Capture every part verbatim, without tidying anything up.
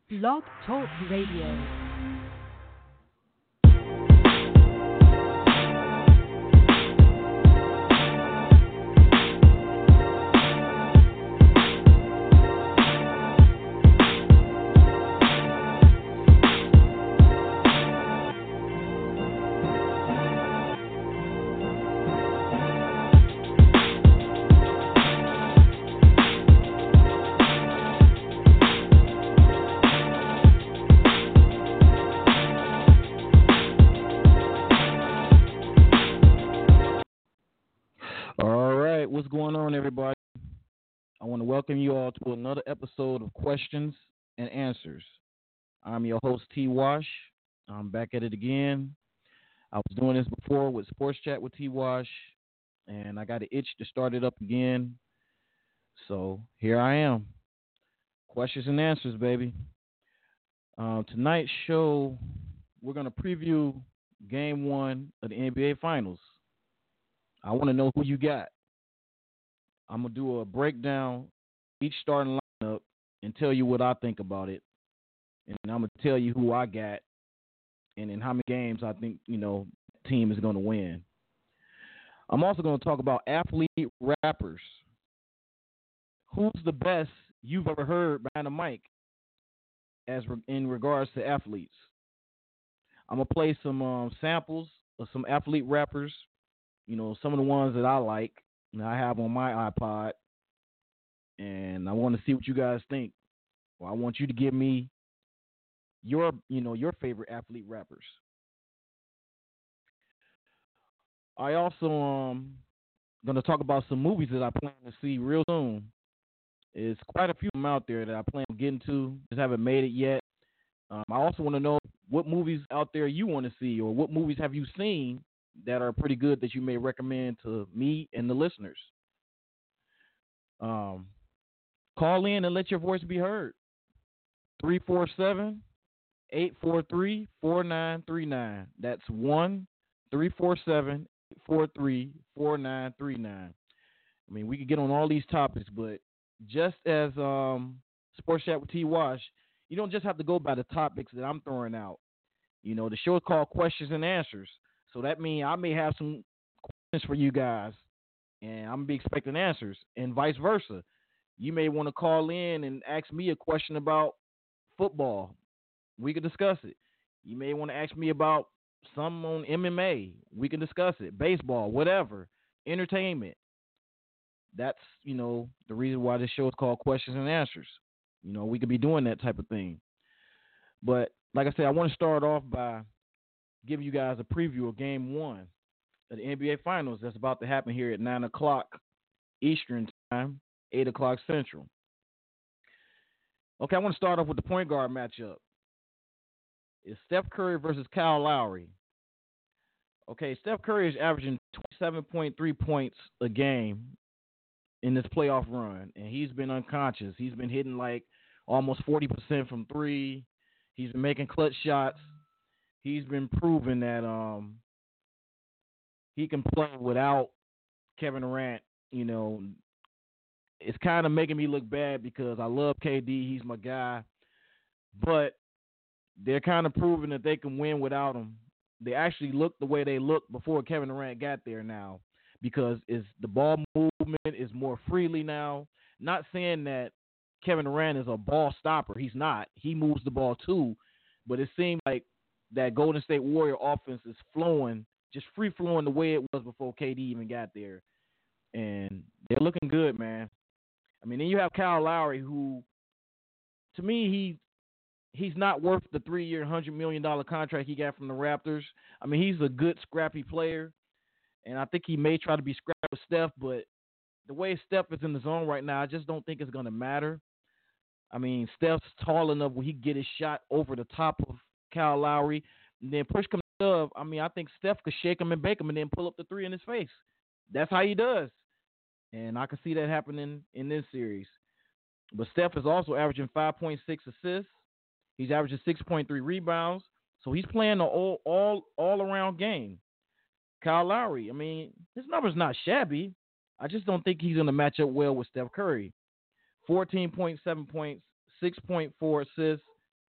Blog Talk Radio. What's going on, everybody? I want to welcome you all to another episode of Questions and Answers. I'm your host, T. Wash. I'm back at it again. I was doing this before with Sports Chat with T. Wash, and I got an itch to start it up again. So here I am. Questions and Answers, baby. Uh, tonight's show, we're going to preview Game One of the N B A Finals. I want to know who you got. I'm going to do a breakdown, each starting lineup, and tell you what I think about it. And I'm going to tell you who I got and in how many games I think, you know, the team is going to win. I'm also going to talk about athlete rappers. Who's the best you've ever heard behind the mic as re- in regards to athletes? I'm going to play some um, samples of some athlete rappers, you know, some of the ones that I like. I have on my iPod, and I want to see what you guys think. Well, I want you to give me your, you know, your favorite athlete rappers. I also um going to talk about some movies that I plan to see real soon. There's quite a few of them out there that I plan on getting to. Just haven't made it yet. Um, I also want to know what movies out there you want to see, or what movies have you seen that are pretty good that you may recommend to me and the listeners. Um, call in and let your voice be heard. three four seven, eight four three, four nine three nine. That's one three four seven, eight four three, four nine three nine. I mean, we could get on all these topics, but just as um, Sports Chat with T. Wash, you don't just have to go by the topics that I'm throwing out. You know, the show is called Questions and Answers. So that means I may have some questions for you guys, and I'm going to be expecting answers, and vice versa. You may want to call in and ask me a question about football. We can discuss it. You may want to ask me about something on M M A. We can discuss it. Baseball, whatever. Entertainment. That's, you know, the reason why this show is called Questions and Answers. You know, we could be doing that type of thing. But like I said, I want to start off by giving you guys a preview of Game One of the N B A Finals that's about to happen here at nine o'clock Eastern Time, eight o'clock Central. Okay, I want to start off with the point guard matchup. It's Steph Curry versus Kyle Lowry. Okay, Steph Curry is averaging twenty-seven point three points a game in this playoff run, and he's been unconscious. He's been hitting like almost forty percent from three. He's been making clutch shots. He's been proving that um, he can play without Kevin Durant. You know, it's kind of making me look bad because I love K D. He's my guy. But they're kind of proving that they can win without him. They actually look the way they looked before Kevin Durant got there now, because it's, the ball movement is more freely now. Not saying that Kevin Durant is a ball stopper. He's not. He moves the ball too. But it seems like that Golden State Warrior offense is flowing, just free flowing the way it was before K D even got there. And they're looking good, man. I mean, then you have Kyle Lowry, who, to me, he he's not worth the three-year, one hundred million dollars contract he got from the Raptors. I mean, he's a good, scrappy player, and I think he may try to be scrappy with Steph, but the way Steph is in the zone right now, I just don't think it's going to matter. I mean, Steph's tall enough where he can get his shot over the top of Kyle Lowry, and then push comes to shove. I mean, I think Steph could shake him and bake him and then pull up the three in his face. That's how he does. And I can see that happening in this series. But Steph is also averaging five point six assists. He's averaging six point three rebounds. So he's playing an all, all, all-around game. Kyle Lowry, I mean, his number's not shabby. I just don't think he's going to match up well with Steph Curry. fourteen point seven points, six point four assists,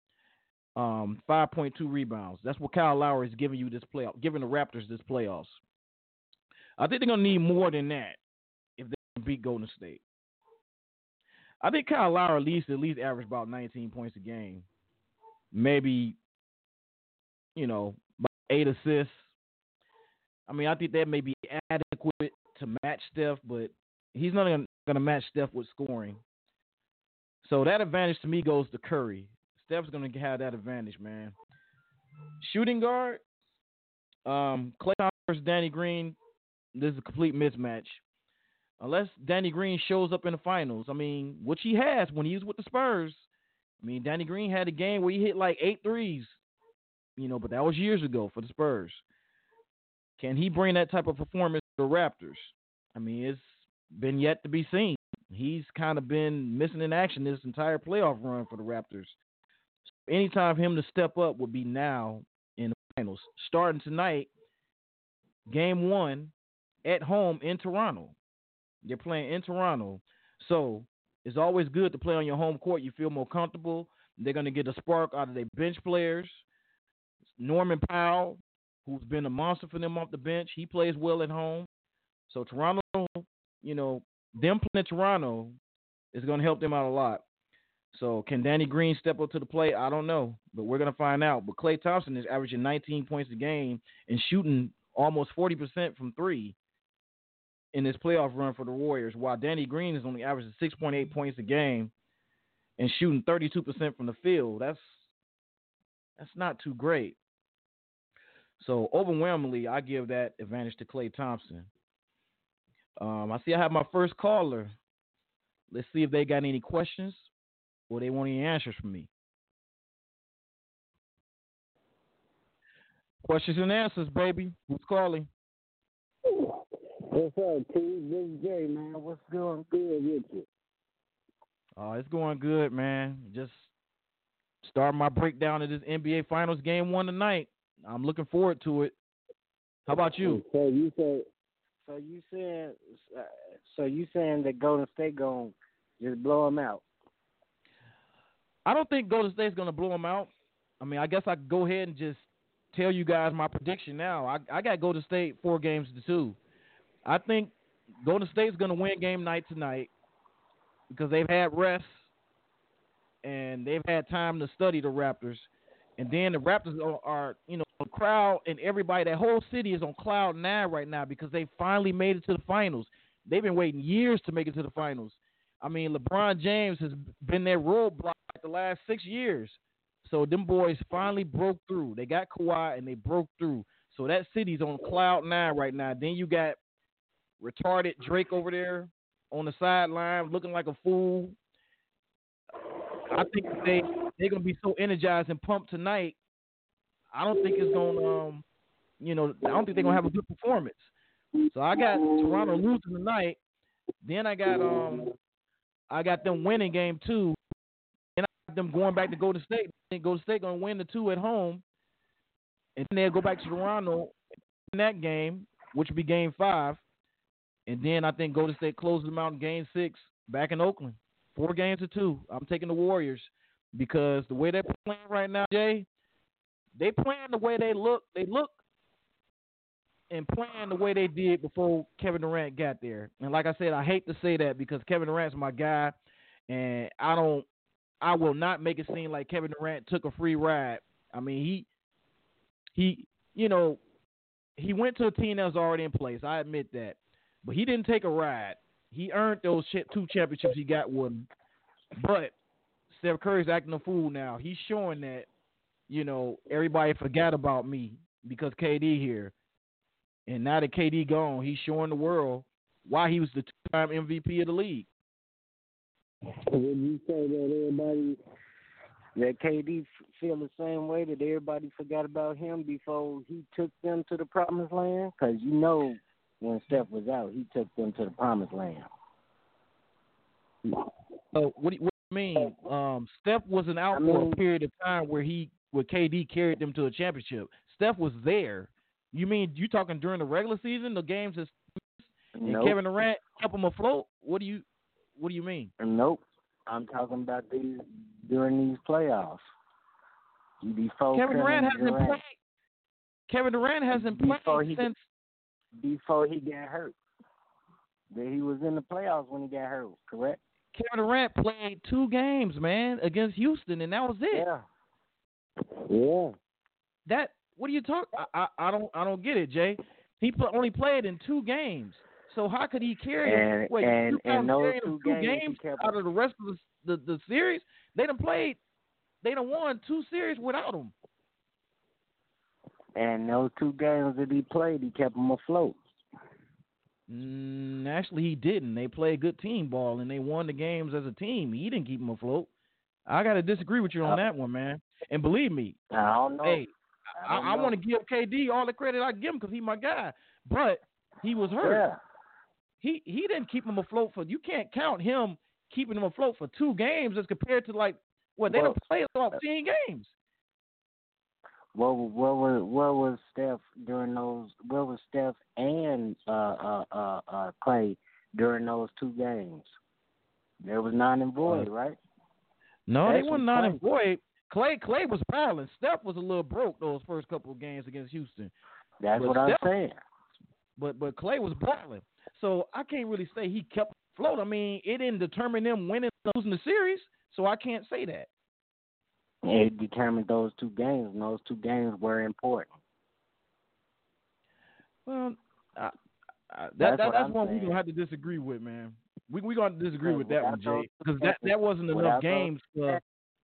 Um, five point two rebounds. That's what Kyle Lowry is giving you this playoff, giving the Raptors this playoffs. I think they're gonna need more than that if they can beat Golden State. I think Kyle Lowry at least at least average about nineteen points a game, maybe, you know, about eight assists. I mean, I think that may be adequate to match Steph, but he's not going to match Steph with scoring. So that advantage to me goes to Curry. Steph's going to have that advantage, man. Shooting guard, um, Klay Thompson versus Danny Green, this is a complete mismatch. Unless Danny Green shows up in the finals. I mean, which he has when he was with the Spurs. I mean, Danny Green had a game where he hit like eight threes, you know, but that was years ago for the Spurs. Can he bring that type of performance to the Raptors? I mean, it's been yet to be seen. He's kind of been missing in action this entire playoff run for the Raptors. So anytime for him to step up would be now in the finals. Starting tonight, game one at home in Toronto. They're playing in Toronto. So it's always good to play on your home court. You feel more comfortable. They're going to get a spark out of their bench players. Norman Powell, who's been a monster for them off the bench, he plays well at home. So Toronto, you know, them playing Toronto is going to help them out a lot. So can Danny Green step up to the plate? I don't know, but we're going to find out. But Klay Thompson is averaging nineteen points a game and shooting almost forty percent from three in this playoff run for the Warriors, while Danny Green is only averaging six point eight points a game and shooting thirty-two percent from the field. That's that's not too great. So overwhelmingly, I give that advantage to Klay Thompson. Um, I see I have my first caller. Let's see if they got any questions or they want any answers from me. Questions and answers, baby. Who's calling? What's up, T? This is Jay, man. What's going good with you? Oh, it's going good, man. Just starting my breakdown of this N B A Finals game one tonight. I'm looking forward to it. How about you? So you said, so you saying, so you saying that Golden State gonna just blow them out? I don't think Golden State's gonna blow them out. I mean, I guess I could go ahead and just tell you guys my prediction now. I, I got Golden State four games to two. I think Golden State's going to win game night tonight because they've had rest and they've had time to study the Raptors. And then the Raptors are, are, you know, the crowd and everybody, that whole city is on cloud nine right now because they finally made it to the finals. They've been waiting years to make it to the finals. I mean, LeBron James has been their roadblock the last six years. So them boys finally broke through. They got Kawhi and they broke through. So that city's on cloud nine right now. Then you got retarded Drake over there on the sideline looking like a fool. I think they they're gonna be so energized and pumped tonight. I don't think it's gonna um you know I don't think they're gonna have a good performance. So I got Toronto losing tonight. Then I got um I got them winning game two. Then I got them going back to Golden State. I think Golden State gonna win the two at home, and then they'll go back to Toronto in that game, which will be game five. And then I think Golden State closes them out in game six back in Oakland. Four games to two. I'm taking the Warriors because the way they're playing right now, Jay, they playing the way they look. They look and playing the way they did before Kevin Durant got there. And like I said, I hate to say that because Kevin Durant's my guy, and I don't, I will not make it seem like Kevin Durant took a free ride. I mean, he, he, you know, he went to a team that was already in place. I admit that. But he didn't take a ride. He earned those two championships he got with him. But Steph Curry's acting a fool now. He's showing that, you know, everybody forgot about me because K D here. And now that K D gone, he's showing the world why he was the two-time M V P of the league. Would you say that everybody, that K D feel the same way, that everybody forgot about him before he took them to the promised land? Because you know, when Steph was out, he took them to the promised land. So what do you, what do you mean? Um, Steph wasn't out I mean, for a period of time where he, where K D carried them to a championship. Steph was there. You mean you talking during the regular season, the games that and nope. Kevin Durant kept them afloat? What do you, what do you mean? Nope. I'm talking about these during these playoffs. Before Kevin Durant hasn't Durant, played. Kevin Durant hasn't before played he since before he got hurt. That he was in the playoffs when he got hurt, correct? Kevin Durant played two games, man, against Houston, and that was it. Yeah. Yeah. That what are you talking? I, I I don't I don't get it, Jay. He pl- only played in two games, so how could he carry? And Wait, and, you and those carrying two two games, games he kept out of the rest of the, the the series? They done played. They done won two series without him. And those two games that he played, he kept them afloat. Mm, actually, he didn't. They played good team ball, and they won the games as a team. He didn't keep them afloat. I got to disagree with you on uh, that one, man. And believe me, I don't know. hey, I, I, I want to give K D all the credit I give him because he's my guy. But he was hurt. Yeah. He he didn't keep him afloat for. You can't count him keeping him afloat for two games as compared to like what they well, don't play fifteen games. What what was what was Steph during those? What was Steph and uh, uh, uh, uh, Clay during those two games? There was none and void, uh, right? No, That's they were not in void. Clay Clay was balling. Steph was a little broke those first couple of games against Houston. That's but what Steph, I'm saying. But but Clay was balling. So I can't really say he kept afloat. I mean, it didn't determine them winning or losing the series, so I can't say that. It determined those two games, and those two games were important. Well, I, I, that, that's, that, that's what one saying. we're going to have to disagree with, man. We're we going to disagree with that one, those, Jay, because that, that wasn't enough games. Those, for,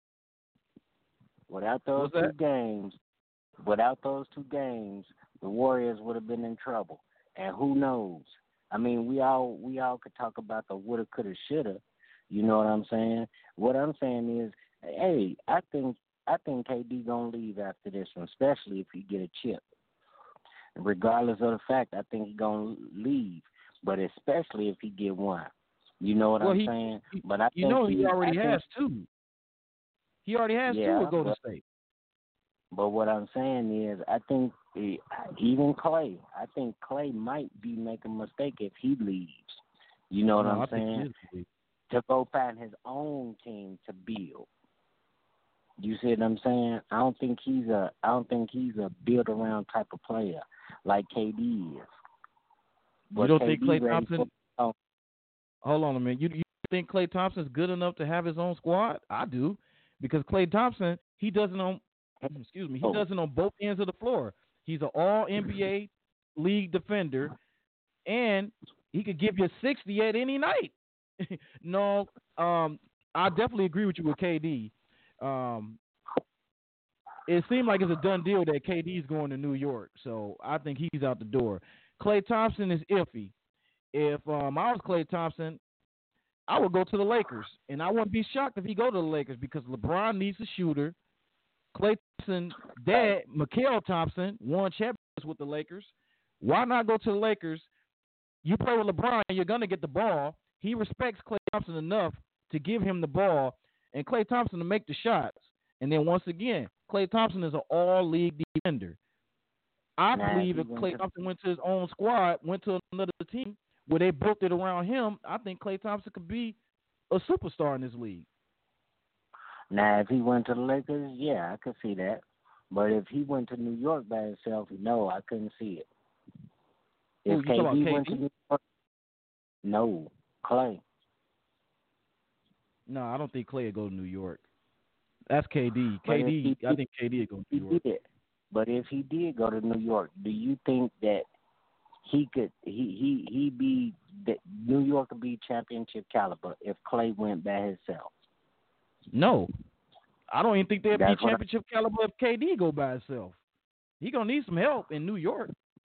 without those two that? games, without those two games, the Warriors would have been in trouble. And who knows? I mean, we all we all could talk about the woulda, coulda, shoulda. You know what I'm saying? What I'm saying is, hey, I think I think K D gonna leave after this one, especially if he get a chip. Regardless of the fact, I think he gonna leave, but especially if he get one. You know what well, I'm he, saying? He, but I you think know he, he already I has think, two. He already has yeah, two with Golden but, State. But what I'm saying is, I think he, even Clay, I think Clay might be making a mistake if he leaves. You know what no, I'm I saying? To go find his own team to build. You see what I'm saying? I don't think he's a I don't think he's a build around type of player like K D is. But you don't K D think Klay Thompson? For, oh. Hold on a minute. You, you think Klay Thompson's good enough to have his own squad? I do, because Klay Thompson he doesn't on excuse me he oh. doesn't on both ends of the floor. He's an All N B A league defender, and he could give you sixty at any night. no, um, I definitely agree with you with K D. Um, it seemed like it's a done deal that K D's going to New York, so I think he's out the door. Klay Thompson is iffy. If um, I was Klay Thompson, I would go to the Lakers, and I wouldn't be shocked if he go to the Lakers because LeBron needs a shooter. Klay Thompson, dad, Mikael Thompson, won championships with the Lakers. Why not go to the Lakers? You play with LeBron, you're going to get the ball. He respects Klay Thompson enough to give him the ball and Klay Thompson to make the shots. And then once again, Klay Thompson is an all-league defender. I nah, believe if Klay to... Thompson went to his own squad, went to another team where they built it around him, I think Klay Thompson could be a superstar in this league. Now, if he went to the Lakers, yeah, I could see that. But if he went to New York by himself, no, I couldn't see it. If Ooh, K D went K D? to New York, no, Klay. No, I don't think Klay would go to New York. That's K D. But K D, he, I think K D would go to New York. Did. But if he did go to New York, do you think that he could he he he be that New York could be championship caliber if Klay went by himself? No, I don't even think they'd That's be championship I... caliber if K D go by himself. He gonna need some help in New York.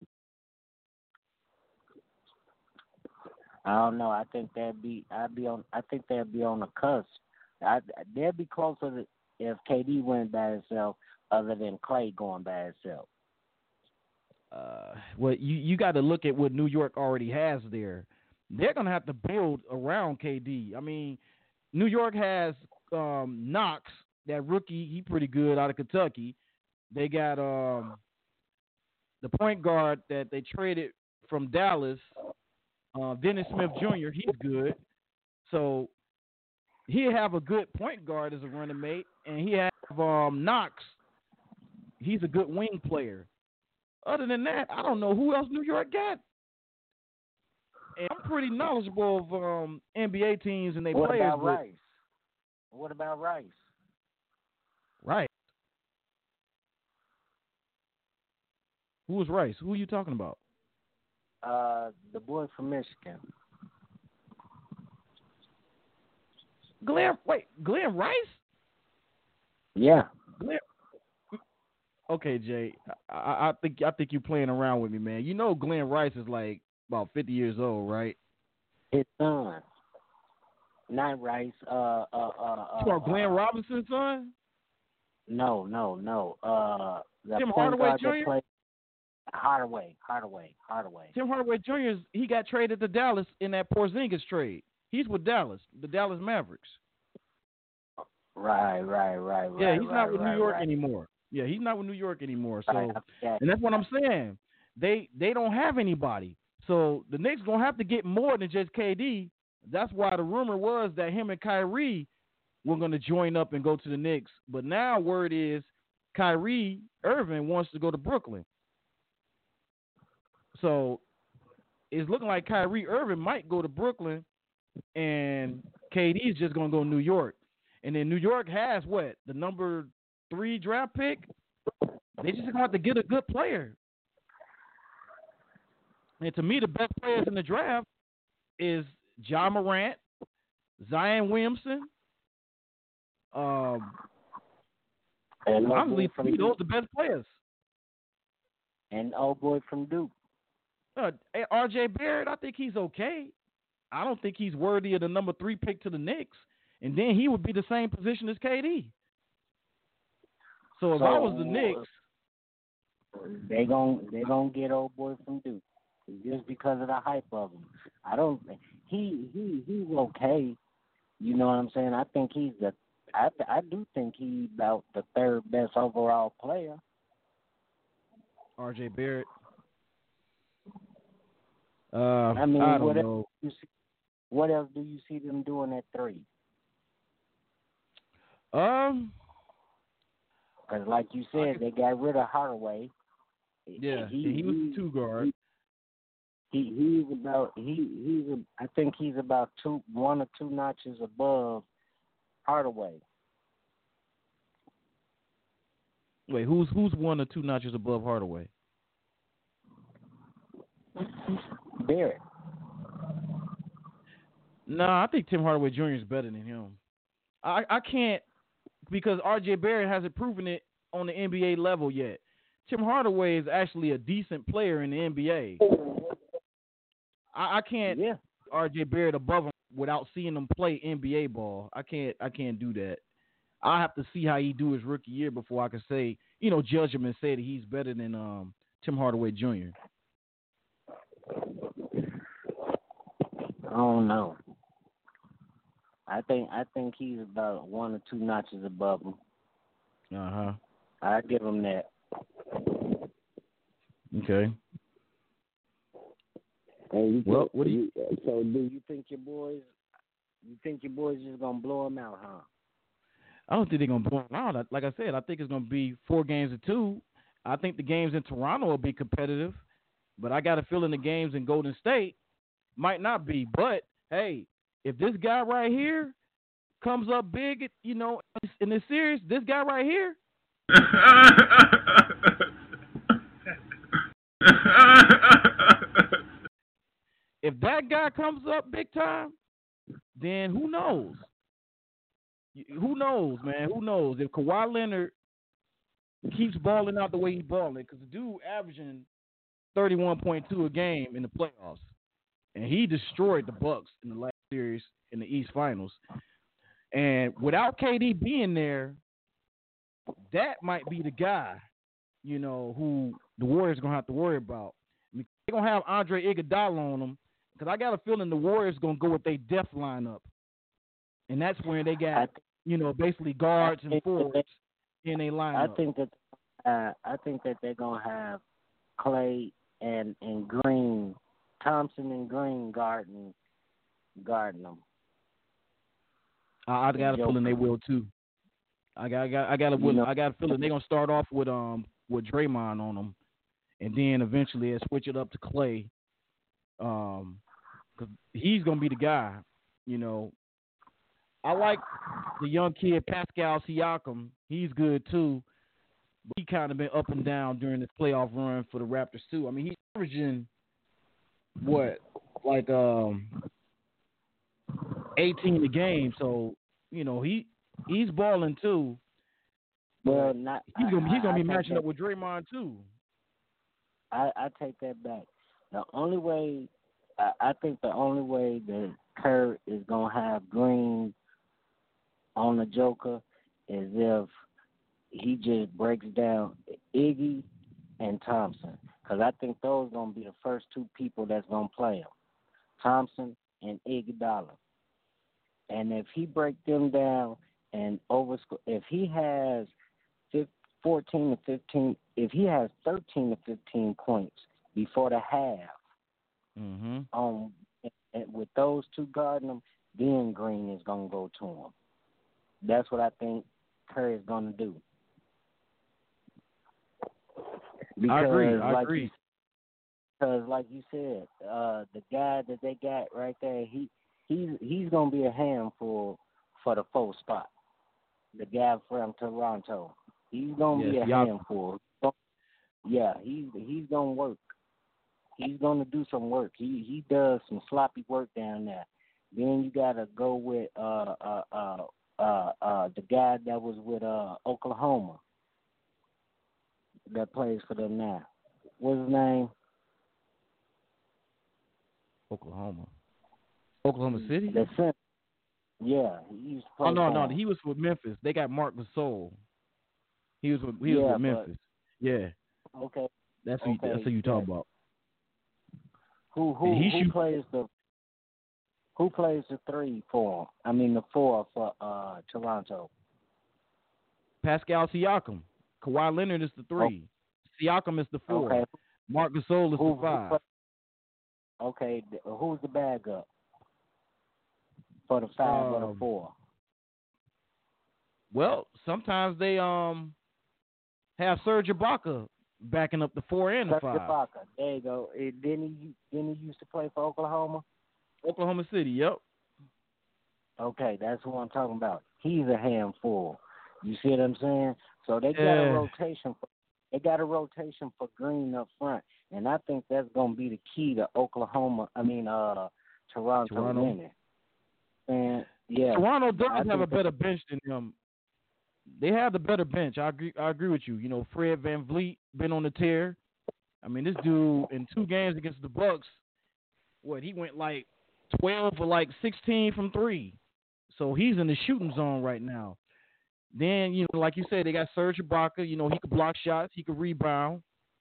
I don't know. I think that'd be. I'd be on. I think they'd be on the cusp. I, they'd be closer to if K D went by himself, other than Klay going by himself. Uh, well, you you got to look at what New York already has there. They're gonna have to build around K D. I mean, New York has um, Knox, that rookie. He pretty good out of Kentucky. They got um, the point guard that they traded from Dallas. Uh, Dennis Smith Junior, he's good. So he'll have a good point guard as a running mate, and he have um, Knox he's a good wing player. Other than that, I don't know who else New York got. And I'm pretty knowledgeable of um, N B A teams and their what players. About but, Rice? What about Rice? Rice. Who is Rice? Who are you talking about? Uh, the boy from Michigan. Glenn, wait, Glenn Rice? Yeah. Glenn. Okay, Jay. I, I think I think you're playing around with me, man. You know Glenn Rice is like about fifty years old, right? His son. Not Rice. Uh, uh, uh, You know Glenn uh, Robinson's son? No, no, no. Uh, the Tim point Hardaway guard that Junior? played- Hardaway, Hardaway, Hardaway. Tim Hardaway Junior is- he got traded to Dallas in that Porzingis trade. He's with Dallas, the Dallas Mavericks. Right, right, right, right. Yeah, he's right, not with right, New York right. anymore. Yeah, he's not with New York anymore. So, Right, yeah. and that's what I'm saying. They they don't have anybody. So the Knicks gonna have to get more than just K D. That's why the rumor was that him and Kyrie were gonna join up and go to the Knicks. But now word is Kyrie Irving wants to go to Brooklyn. So it's looking like Kyrie Irving might go to Brooklyn, and K D is just gonna go to New York. And then New York has what? The number three draft pick? They just gonna have to get a good player. And to me, the best players in the draft is Ja Morant, Zion Williamson. Um, And old honestly, boy for from me, those Duke. are the best players. And old boy from Duke. Uh, R J Barrett, I think he's okay. I don't think he's worthy of the number three pick to the Knicks. And then he would be the same position as K D. So if So, I was the Knicks, they gon' they gonna get old boy from Duke just because of the hype of him. I don't. He he he's okay. You know what I'm saying? I think he's the. I I do think he's about the third best overall player. R J Barrett. Uh, I mean, I don't what know. else you see, what else do you see them doing at three? Um, Because like you said, they got rid of Hardaway. yeah, he, and he was he- the two guard. He he's about he he's a, I think he's about two one or two notches above Hardaway. Wait, who's who's one or two notches above Hardaway? Barrett. No, I think Tim Hardaway Junior is better than him. I I can't because R J Barrett hasn't proven it on the N B A level yet. Tim Hardaway is actually a decent player in the N B A. I, I can't Yeah. R J Barrett above him without seeing him play N B A ball. I can't I can't do that. I have to see how he do his rookie year before I can say, you know, judge him and say that he's better than um, Tim Hardaway Junior I don't know. I think I think he's about one or two notches above him. Uh huh. I give him that. Okay. And you Well, think- what do you- So do you think your boys? You think your boys just gonna blow him out, huh? I don't think they're gonna blow him out. Like I said, I think it's gonna be four games to two. I think the games in Toronto will be competitive, but I got a feeling the games in Golden State might not be. But hey, if this guy right here comes up big, you know, in this series, this guy right here. If that guy comes up big time, then who knows? Who knows, man? Who knows? If Kawhi Leonard keeps balling out the way he's balling, because the dude averaging thirty-one point two a game in the playoffs, and he destroyed the Bucks in the last series in the East Finals. And without K D being there, that might be the guy, you know, who the Warriors are going to have to worry about. I mean, they're going to have Andre Iguodala on them, because I got a feeling the Warriors going to go with their depth lineup. And that's where they got, you know, basically guards and forwards in a lineup. I think that uh, I think that they're gonna have Clay and and Green, Thompson and Green guarding guarding them. I, I got a feeling they will too. I got, I got, I got a, You know- I got a feeling they're gonna start off with um with Draymond on him, and then eventually they switch it up to Clay. Um, cause he's gonna be the guy. You know, I like the young kid Pascal Siakam. He's good too. But he kind of been up and down during this playoff run for the Raptors too. I mean, he's averaging what, like um, eighteen a game. So you know he he's balling too. Well, not he's gonna I, he's gonna I, be I matching that, up with Draymond too. I, I take that back. The only way I, I think the only way that Kerr is gonna have Green on the Joker is if he just breaks down Iggy and Thompson, because I think those are gonna be the first two people that's gonna play him, Thompson and Iguodala. And if he breaks them down and over, if he has fourteen to fifteen, if he has thirteen to fifteen points before the half, mm-hmm. um, and with those two guarding him, then Green is gonna go to him. That's what I think Curry is gonna do. Because, I agree. I like agree. Because, like you said, uh, the guy that they got right there, he he's he's gonna be a handful for the fourth spot. The guy from Toronto, he's gonna yes, be a y'all. handful. Yeah, he's he's gonna work. He's gonna do some work. He he does some sloppy work down there. Then you gotta go with uh uh uh uh, uh the guy that was with uh Oklahoma that plays for them now. What's his name? Oklahoma. Oklahoma City? The center. Yeah, he used to play. Oh no, for no, him. he was with Memphis. They got Mark Gasol. He was with he was Yeah, with Memphis. Yeah, Okay. that's who Okay, that's who you yeah. talk about. Who who And he who shoot- plays the who plays the three for him? I mean the four for uh Toronto. Pascal Siakam. Kawhi Leonard is the three. Siakam is the four. Okay. Mark Gasol is Who, the five. who play, okay, th- who's the bag up for the five or the Um, four? Well, sometimes they um have Serge Ibaka backing up the four and the Serge five. Ibaka. There you go. Eh, Didn't he didn't he used to play for Oklahoma? Oklahoma City. Yep. Okay, that's who I'm talking about. He's a handful. You see what I'm saying? So they got a Yeah. rotation. For, they got a rotation for Green up front, and I think that's going to be the key to Oklahoma. I mean, uh, Toronto, Toronto. winning. And yeah, Toronto does I have think a better bench than them. They have the better bench. I agree. I agree with you. You know, Fred VanVleet been on the tear. I mean, this dude in two games against the Bucks, what he went like twelve for like sixteen from three. So he's in the shooting zone right now. Then, you know, like you said, they got Serge Ibaka. You know, he could block shots. He could rebound.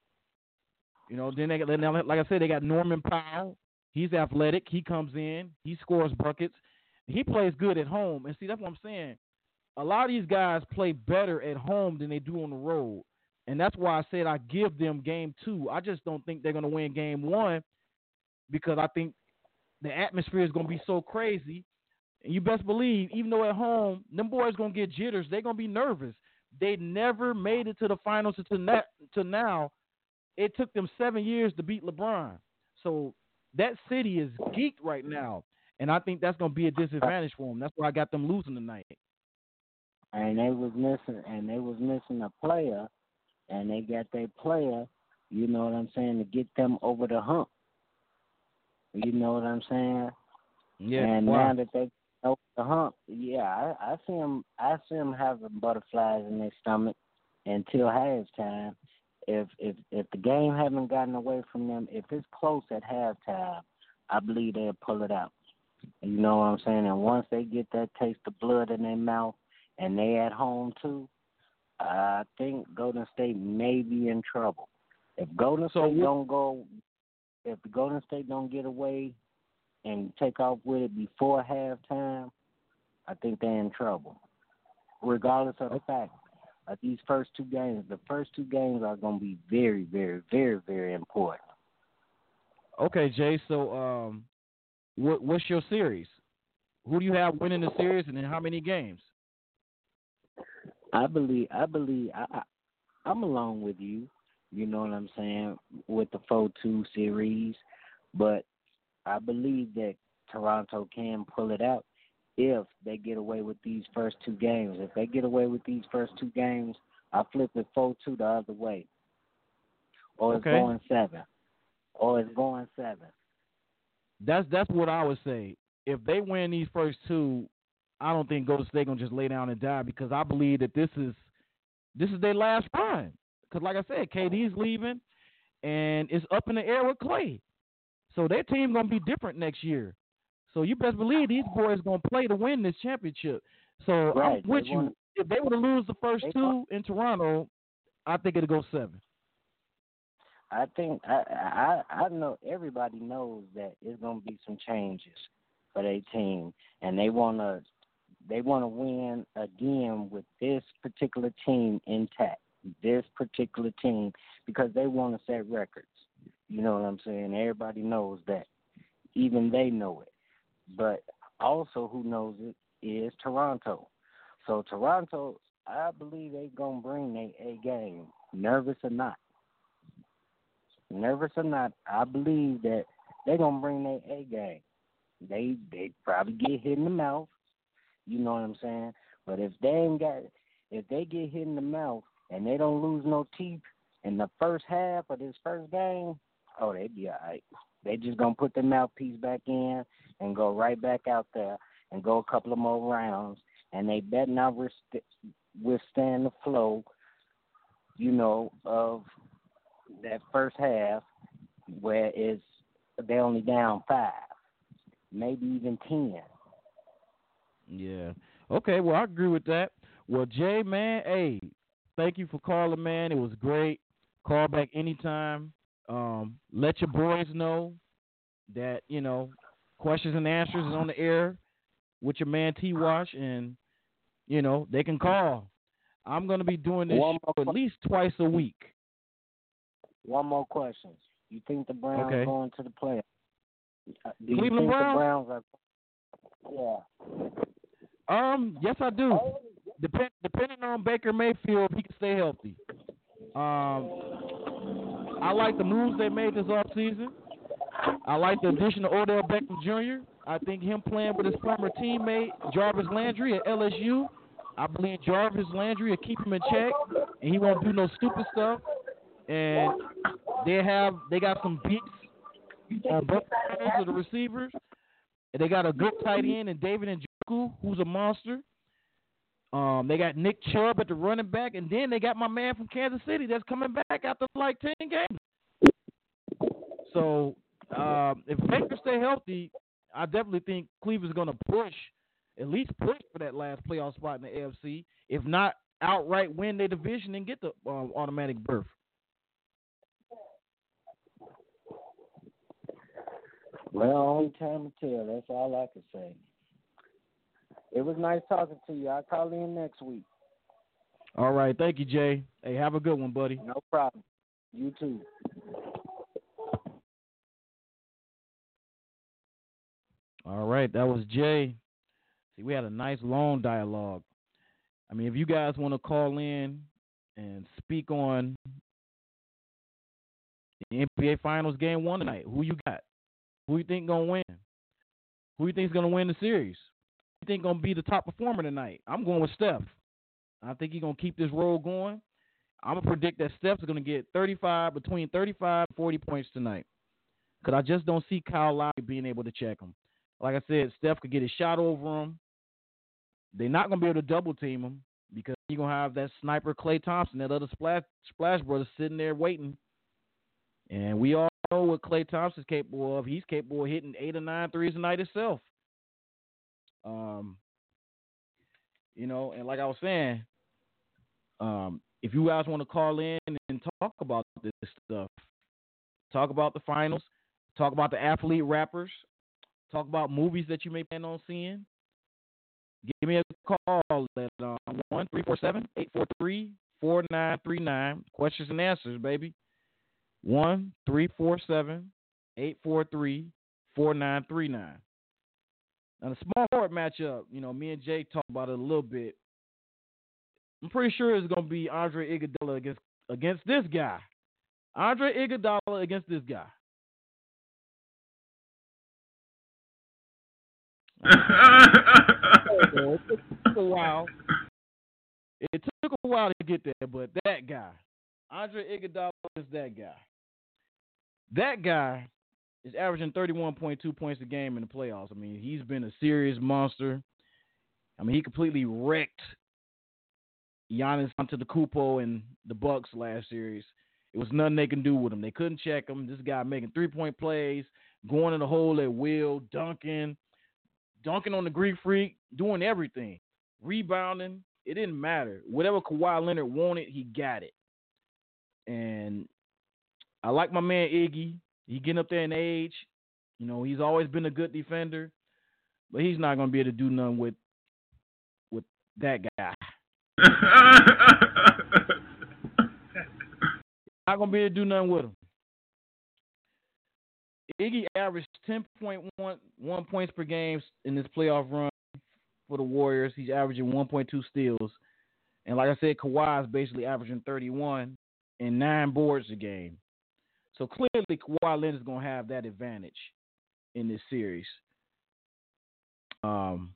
You know, then they got, like I said, they got Norman Powell. He's athletic. He comes in. He scores buckets. He plays good at home. And see, that's what I'm saying. A lot of these guys play better at home than they do on the road. And that's why I said I give them game two. I just don't think they're going to win game one because I think the atmosphere is going to be so crazy. And you best believe, even though at home, them boys going to get jitters. They're going to be nervous. They never made it to the finals to, na- to now. It took them seven years to beat LeBron. So that city is geeked right now. And I think that's going to be a disadvantage for them. That's why I got them losing tonight. and they was missing, and they was missing a player, and they got their player. You know what I'm saying, to get them over the hump. You know what I'm saying? Yeah. And wow. now that they over the hump, yeah, I, I see them. I see them having butterflies in their stomach until halftime. If if if the game haven't gotten away from them, if it's close at halftime, I believe they'll pull it out. You know what I'm saying? And once they get that taste of blood in their mouth, and they at home too, I think Golden State may be in trouble. If Golden So State what- don't go, if the Golden State don't get away and take off with it before halftime, I think they're in trouble. Regardless of the fact, uh, these first two games, the first two games are going to be very, very, very, very important. Okay, Jay. So, um, what what's your series? Who do you have winning the series, and in how many games? I believe, I believe, I, I, I'm along with you. You know what I'm saying with the four two series, but I believe that Toronto can pull it out if they get away with these first two games. If they get away with these first two games, I flip it four two the other way, or it's Okay. going seven, or it's going seven. That's that's what I would say. If they win these first two, I don't think Golden State gonna just lay down and die because I believe that this is this is their last run. Because like I said, K D's leaving, and it's up in the air with Clay. So their team gonna be different next year. So you best believe these boys gonna play to win this championship. So Right. I'm with They you. wanna, If they were to lose the first they two in Toronto, I think it'll go seven. I think I, I I know everybody knows that it's gonna be some changes for their team, and they wanna they wanna win again with this particular team intact, this particular team because they want to set records. You know what I'm saying? Everybody knows that, even they know it. But also, who knows it is Toronto. So Toronto, I believe they gonna bring their A game, nervous or not. Nervous or not, I believe that they're gonna bring their A game. They they probably get hit in the mouth, you know what I'm saying? But if they ain't got if they get hit in the mouth and they don't lose no teeth in the first half of this first game, oh they be all right. They just gonna put their mouthpiece back in and go right back out there and go a couple of more rounds, and they better not withst- withstand the flow, you know, of that first half where it's they only down five, maybe even ten. Yeah. Okay, well, I agree with that. Well, Jay, man, hey, thank you for calling, man. It was great. Call back anytime. Um, let your boys know that, you know, questions and answers is on the air with your man T-Wash, and, you know, they can call. I'm going to be doing this One show more at least twice a week. One more question. You think the Browns Okay. going to the playoffs? Uh, Do you Cleveland think Browns? the Browns are? Yeah. Um, yes, I do. Depend, depending on Baker Mayfield, if he can stay healthy. Um, I like the moves they made this offseason. I like the addition of Odell Beckham Junior I think him playing with his former teammate Jarvis Landry at L S U, I believe Jarvis Landry will keep him in check, and he won't do no stupid stuff. And they have they got some beats on both sides of the receivers. And they got a good tight end in David Njoku, who's a monster. Um, they got Nick Chubb at the running back, and then they got my man from Kansas City that's coming back after like ten games. So uh, if Baker stay healthy, I definitely think Cleveland's going to push, at least push for that last playoff spot in the A F C. If not, outright win their division and get the um, automatic berth. Well, only time to tell. That's all I can say. It was nice talking to you. I'll call in next week. All right. Thank you, Jay. Hey, have a good one, buddy. No problem. You too. All right. That was Jay. See, we had a nice long dialogue. I mean, if you guys want to call in and speak on the N B A Finals game one tonight, who you got? Who you think going to win? Who you think is going to win the series? Who you think going to be the top performer tonight? I'm going with Steph. I think he's going to keep this roll going. I'm going to predict that Steph's going to get thirty-five, between thirty-five and forty points tonight. Because I just don't see Kyle Lowry being able to check him. Like I said, Steph could get his shot over him. They're not going to be able to double team him because you're going to have that sniper Klay Thompson, that other splash, splash brother sitting there waiting. And we all know what Klay Thompson's capable of. He's capable of hitting eight or nine threes a night himself. Um, you know, and like I was saying, um, if you guys want to call in and talk about this stuff, talk about the finals, talk about the athlete rappers, talk about movies that you may plan on seeing, give me a call at um, one three four seven, eight four three, four nine three nine. Questions and answers, baby. one three four seven, eight four three, four nine three nine. Now, the small forward matchup, you know, me and Jay talked about it a little bit. I'm pretty sure it's going to be Andre Iguodala against against this guy. Andre Iguodala against this guy. It took a while. It took a while to get there, but that guy, Andre Iguodala, is that guy. That guy is averaging thirty-one point two points a game in the playoffs. I mean, he's been a serious monster. I mean, he completely wrecked Giannis Antetokounmpo and the Bucks last series. It was nothing they can do with him. They couldn't check him. This guy making three-point plays, going in the hole at will, dunking, dunking on the Greek Freak, doing everything, rebounding. It didn't matter. Whatever Kawhi Leonard wanted, he got it. And I like my man Iggy. He getting up there in age. You know, he's always been a good defender, but he's not going to be able to do nothing with with that guy. Not going to be able to do nothing with him. Iggy averaged ten point one points per game in this playoff run for the Warriors. He's averaging one point two steals. And like I said, Kawhi is basically averaging thirty-one and nine boards a game. So clearly Kawhi Leonard is going to have that advantage in this series. Um,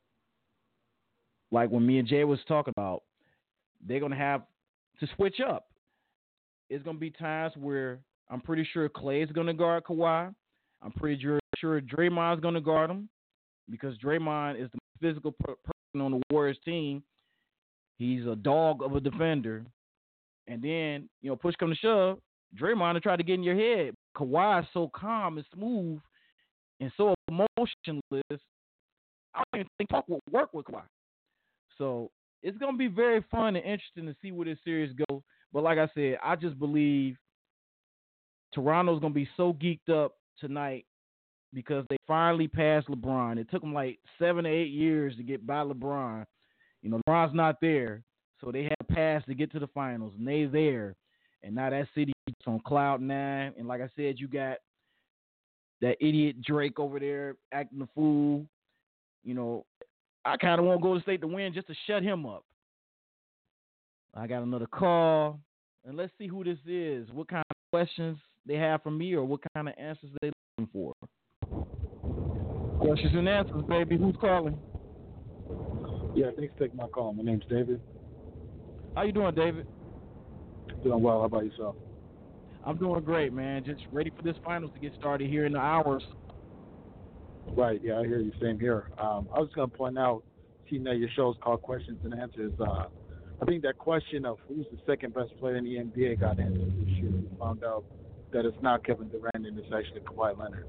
like when me and Jay was talking about, they're going to have to switch up. It's going to be times where I'm pretty sure Clay is going to guard Kawhi. I'm pretty sure, sure Draymond is going to guard him because Draymond is the physical per- person on the Warriors team. He's a dog of a defender. And then, you know, push come to shove, Draymond will try to get in your head. Kawhi is so calm and smooth and so emotionless. I don't even think talk will work with Kawhi. So it's going to be very fun and interesting to see where this series goes. But like I said, I just believe Toronto's going to be so geeked up tonight because they finally passed LeBron. It took them like seven to eight years to get by LeBron. You know, LeBron's not there, so they had to pass to get to the finals, and they there. And now that city is on cloud nine. And like I said, you got that idiot Drake over there acting the fool. You know, I kind of want Golden State to win just to shut him up. I got another call, and let's see who this is. What kind of questions they have for me, or what kind of answers they looking for? Questions and answers, baby. Who's calling? Yeah, thanks for taking my call. My name's David. How you doing, David? Doing well. How about yourself? I'm doing great, man. Just ready for this finals to get started here in the hours. Right. Yeah, I hear you. Same here. Um, I was going to point out, seeing that your show is called Questions and Answers. Uh, I think that question of who's the second best player in the N B A got answered this year. We found out that it's not Kevin Durant and it's actually Kawhi Leonard.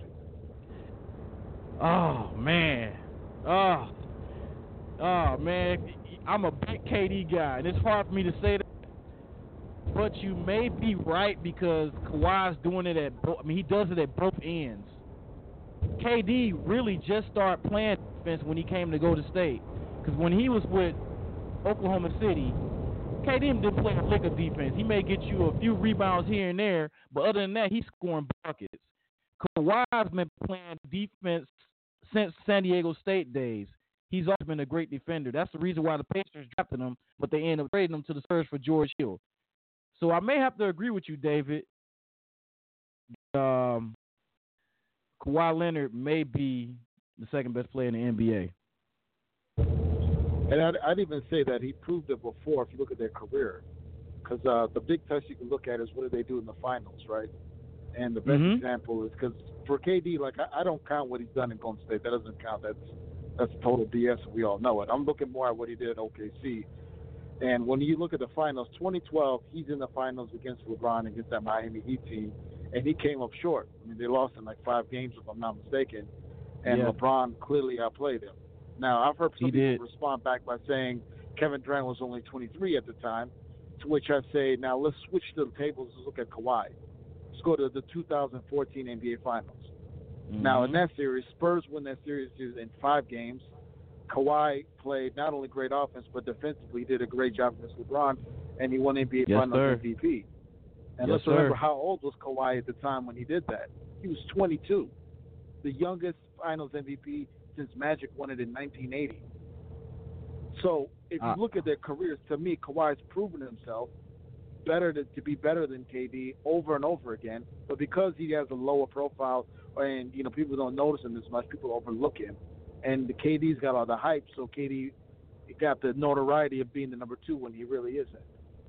Oh man, oh, oh man, I'm a big K D guy, and it's hard for me to say that. But you may be right because Kawhi's doing it at both. I mean, he does it at both ends. K D really just started playing defense when he came to Golden State, because when he was with Oklahoma City, K D didn't play a lick of defense. He may get you a few rebounds here and there, but other than that, he's scoring buckets. Kawhi's been playing defense since San Diego State days. He's always been a great defender. That's the reason why the Pacers drafted him, but they ended up trading him to the Spurs for George Hill. So I may have to agree with you, David. Um, Kawhi Leonard may be the second best player in the N B A. And I'd, I'd even say that he proved it before if you look at their career. Because uh, the big test you can look at is what do they do in the finals, right? And the best mm-hmm. example is because for K D, like I, I don't count what he's done in Golden State. That doesn't count. That's that's total B S, and we all know it. I'm looking more at what he did at O K C. And when you look at the finals, twenty twelve, he's in the finals against LeBron, against that Miami Heat team, and he came up short. I mean, they lost in like five games, if I'm not mistaken, and yeah. LeBron clearly outplayed him. Now, I've heard some he people did. respond back by saying Kevin Durant was only twenty-three at the time, to which I say, now let's switch to the tables and look at Kawhi. Let's go to the two thousand fourteen N B A Finals. Mm-hmm. Now, in that series, Spurs win that series in five games. Kawhi played not only great offense, but defensively he did a great job against LeBron, and he won N B A yes, Finals sir. M V P. And yes, let's remember sir. how old was Kawhi at the time when he did that. He was twenty-two, the youngest Finals M V P since Magic won it in nineteen eighty. So if you uh, look at their careers, to me, Kawhi's proven himself, better to, to be better than K D over and over again. But because he has a lower profile and, you know, people don't notice him as much, people overlook him. And the K D's got all the hype, so K D got the notoriety of being the number two when he really isn't.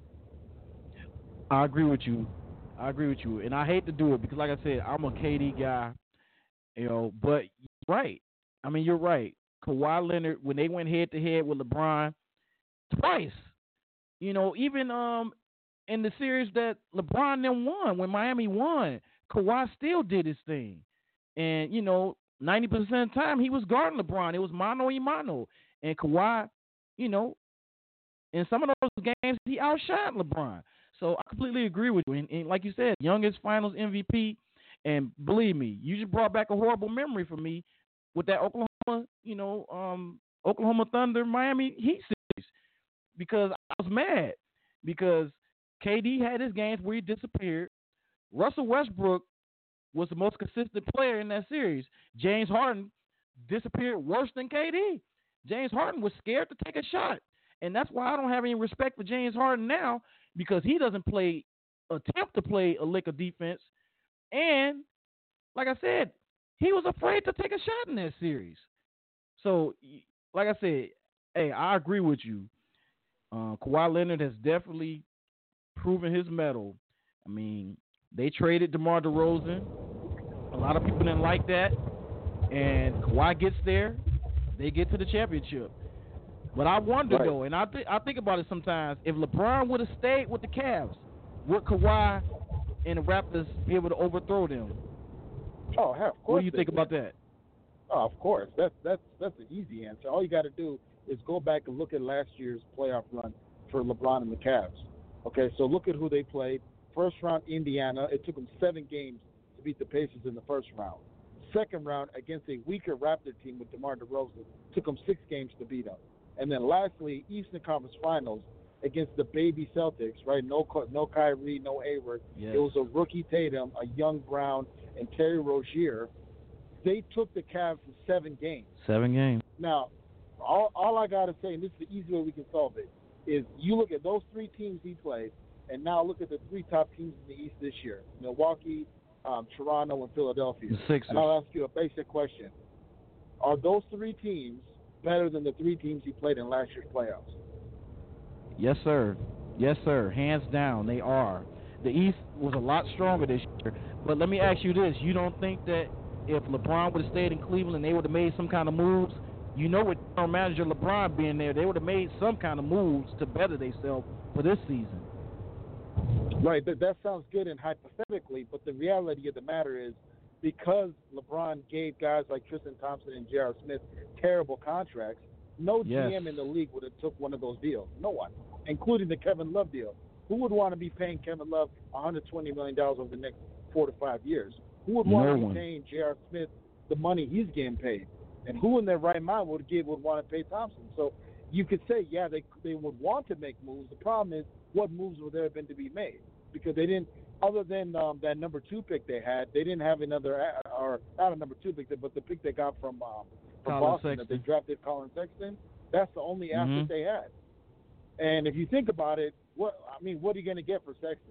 I agree with you. I agree with you. And I hate to do it because, like I said, I'm a K D guy, you know, but you're right. I mean, you're right. Kawhi Leonard, when they went head-to-head with LeBron twice, you know, even um in the series that LeBron then won, when Miami won, Kawhi still did his thing. And, you know, ninety percent of the time he was guarding LeBron. It was mano y mano. And Kawhi, you know, in some of those games, he outshined LeBron. So I completely agree with you. And, and like you said, youngest finals M V P. And believe me, you just brought back a horrible memory for me with that Oklahoma, you know, um, Oklahoma Thunder Miami Heat series, because I was mad because K D had his games where he disappeared. Russell Westbrook was the most consistent player in that series. James Harden disappeared worse than K D. James Harden was scared to take a shot. And that's why I don't have any respect for James Harden now, because he doesn't play, attempt to play a lick of defense. And like I said, he was afraid to take a shot in that series. So, like I said, hey, I agree with you. Uh, Kawhi Leonard has definitely proven his mettle. I mean, they traded DeMar DeRozan. A lot of people didn't like that. And Kawhi gets there, they get to the championship. But I wonder, right. though, and I, th- I think about it sometimes, if LeBron would have stayed with the Cavs, would Kawhi and the Raptors be able to overthrow them? Oh, hell, of course. What do you think did. about that? Oh, of course. That's that's that's an easy answer. All you got to do is go back and look at last year's playoff run for LeBron and the Cavs. Okay, so look at who they played. First round, Indiana. It took them seven games to beat the Pacers in the first round. Second round, against a weaker Raptor team with DeMar DeRozan, took them six games to beat them. And then lastly, Eastern Conference Finals against the baby Celtics, right? No no Kyrie, no Hayward. Yes. It was a rookie Tatum, a young Brown, and Terry Rozier. They took the Cavs in seven games. Seven games. Now, all, all I got to say, and this is the easy way we can solve it, is you look at those three teams he played, and now look at the three top teams in the East this year: Milwaukee, um, Toronto, and Philadelphia. The Sixers. And I'll ask you a basic question. Are those three teams better than the three teams he played in last year's playoffs? Yes, sir. Yes, sir. Hands down, they are. The East was a lot stronger this year. But let me ask you this. You don't think that if LeBron would have stayed in Cleveland, they would have made some kind of moves? You know, with general manager LeBron being there, they would have made some kind of moves to better themselves for this season. Right. That, that sounds good and hypothetically, but the reality of the matter is, because LeBron gave guys like Tristan Thompson and J R. Smith terrible contracts, no yes. G M in the league would have took one of those deals. No one, including the Kevin Love deal. Who would want to be paying Kevin Love one hundred twenty million dollars over the next four to five years? Who would want no to be one. paying J R. Smith the money he's getting paid? And who in their right mind would give would want to pay Thompson? So you could say, yeah, they they would want to make moves. The problem is, what moves would there have been to be made? Because they didn't. Other than um, that number two pick they had, they didn't have another, or not a number two pick, but the pick they got from, um, from Boston that they drafted, Colin Sexton. That's the only asset mm-hmm. they had. And if you think about it, what I mean, what are you going to get for Sexton?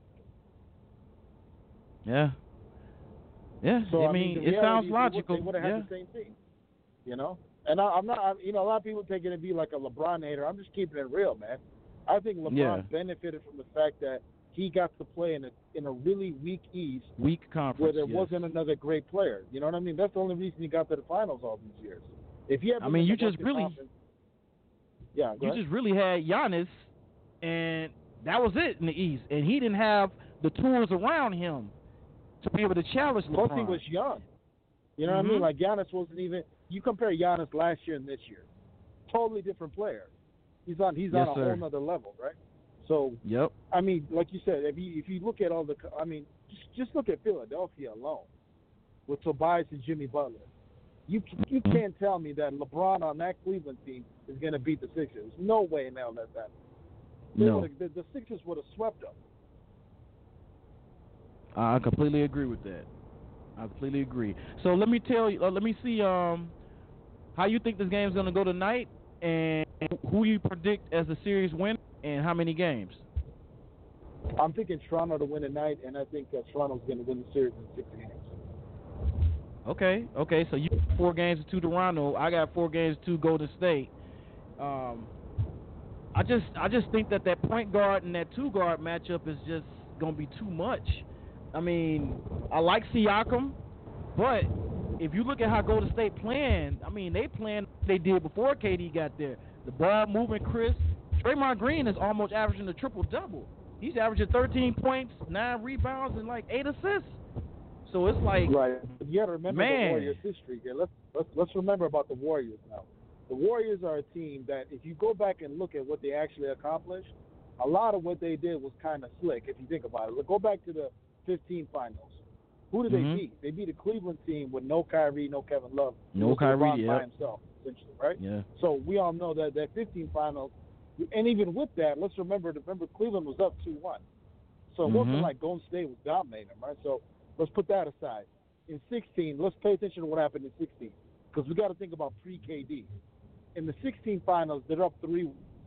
Yeah. Yeah. So, I mean, I mean it sounds logical. They would have yeah. had the same thing, you know. And I, I'm not, I, you know, a lot of people take it to be like a LeBron hater. I'm just keeping it real, man. I think LeBron yeah. benefited from the fact that he got to play in a in a really weak East, weak conference, where there yes. wasn't another great player. You know what I mean? That's the only reason he got to the finals all these years. If he had, I mean, you just really, yeah, you ahead. just really had Giannis, and that was it in the East, and he didn't have the tools around him to be able to challenge LeBron. Plus, he was young. You know mm-hmm. what I mean? Like Giannis wasn't even. You compare Giannis last year and this year, totally different player. He's on. He's yes, on a sir. whole nother level, right? So, yep. I mean, like you said, if you if you look at all the, I mean, just just look at Philadelphia alone, with Tobias and Jimmy Butler. You you can't tell me that LeBron on that Cleveland team is going to beat the Sixers. No way in hell that that. No. The, the Sixers would have swept them. I completely agree with that. I completely agree. So let me tell you. Uh, let me see. Um, how you think this game is going to go tonight, and who you predict as the series winner, and how many games? I'm thinking Toronto to win tonight, and I think uh, Toronto's going to win the series in six games. Okay, okay. So you got four games to two Toronto. I got four games to Golden State. Um, I just, I just think that that point guard and that two guard matchup is just gonna be too much. I mean, I like Siakam, but if you look at how Golden State playing, I mean, they playing they did before K D got there. The ball moving crisp. Draymond Green is almost averaging a triple double. He's averaging thirteen points, nine rebounds, and like eight assists. So it's like, right. You got to remember man. the Warriors' history here. Let's, let's let's remember about the Warriors now. The Warriors are a team that, if you go back and look at what they actually accomplished, a lot of what they did was kind of slick. If you think about it, go back to the fifteen finals. Who did mm-hmm. they beat? They beat a Cleveland team with no Kyrie, no Kevin Love, no Kyrie, yeah, by yep. himself, essentially, right? Yeah. So we all know that that fifteen finals, and even with that, let's remember, remember Cleveland was up two one. So it mm-hmm. wasn't like Golden State was dominating them, right? So let's put that aside. In sixteen, let's pay attention to what happened in sixteen, because we got to think about pre-K D. In the sixteen finals, they're up three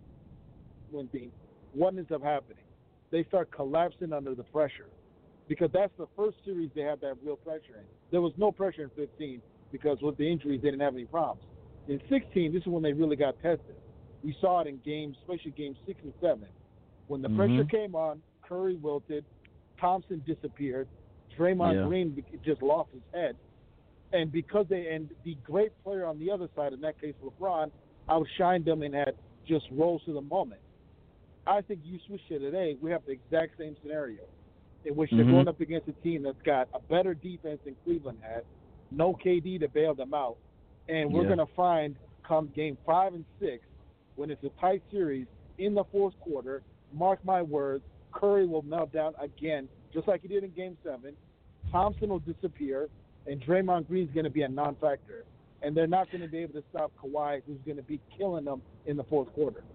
one team. What ends up happening? They start collapsing under the pressure, because that's the first series they had that real pressure in. There was no pressure in fifteen because with the injuries, they didn't have any problems. In sixteen, this is when they really got tested. We saw it in games, especially games six and seven. When the mm-hmm. pressure came on, Curry wilted, Thompson disappeared, Draymond yeah. Green just lost his head. And because they, and the great player on the other side, in that case LeBron, outshined them and had just rose to the moment. I think you switch to today, we have the exact same scenario in which they're mm-hmm. going up against a team that's got a better defense than Cleveland had, no K D to bail them out, and we're yeah. going to find come game five and six, when it's a tight series, in the fourth quarter, mark my words, Curry will melt down again, just like he did in game seven. Thompson will disappear, and Draymond Green's going to be a non-factor. And they're not going to be able to stop Kawhi, who's going to be killing them in the fourth quarter.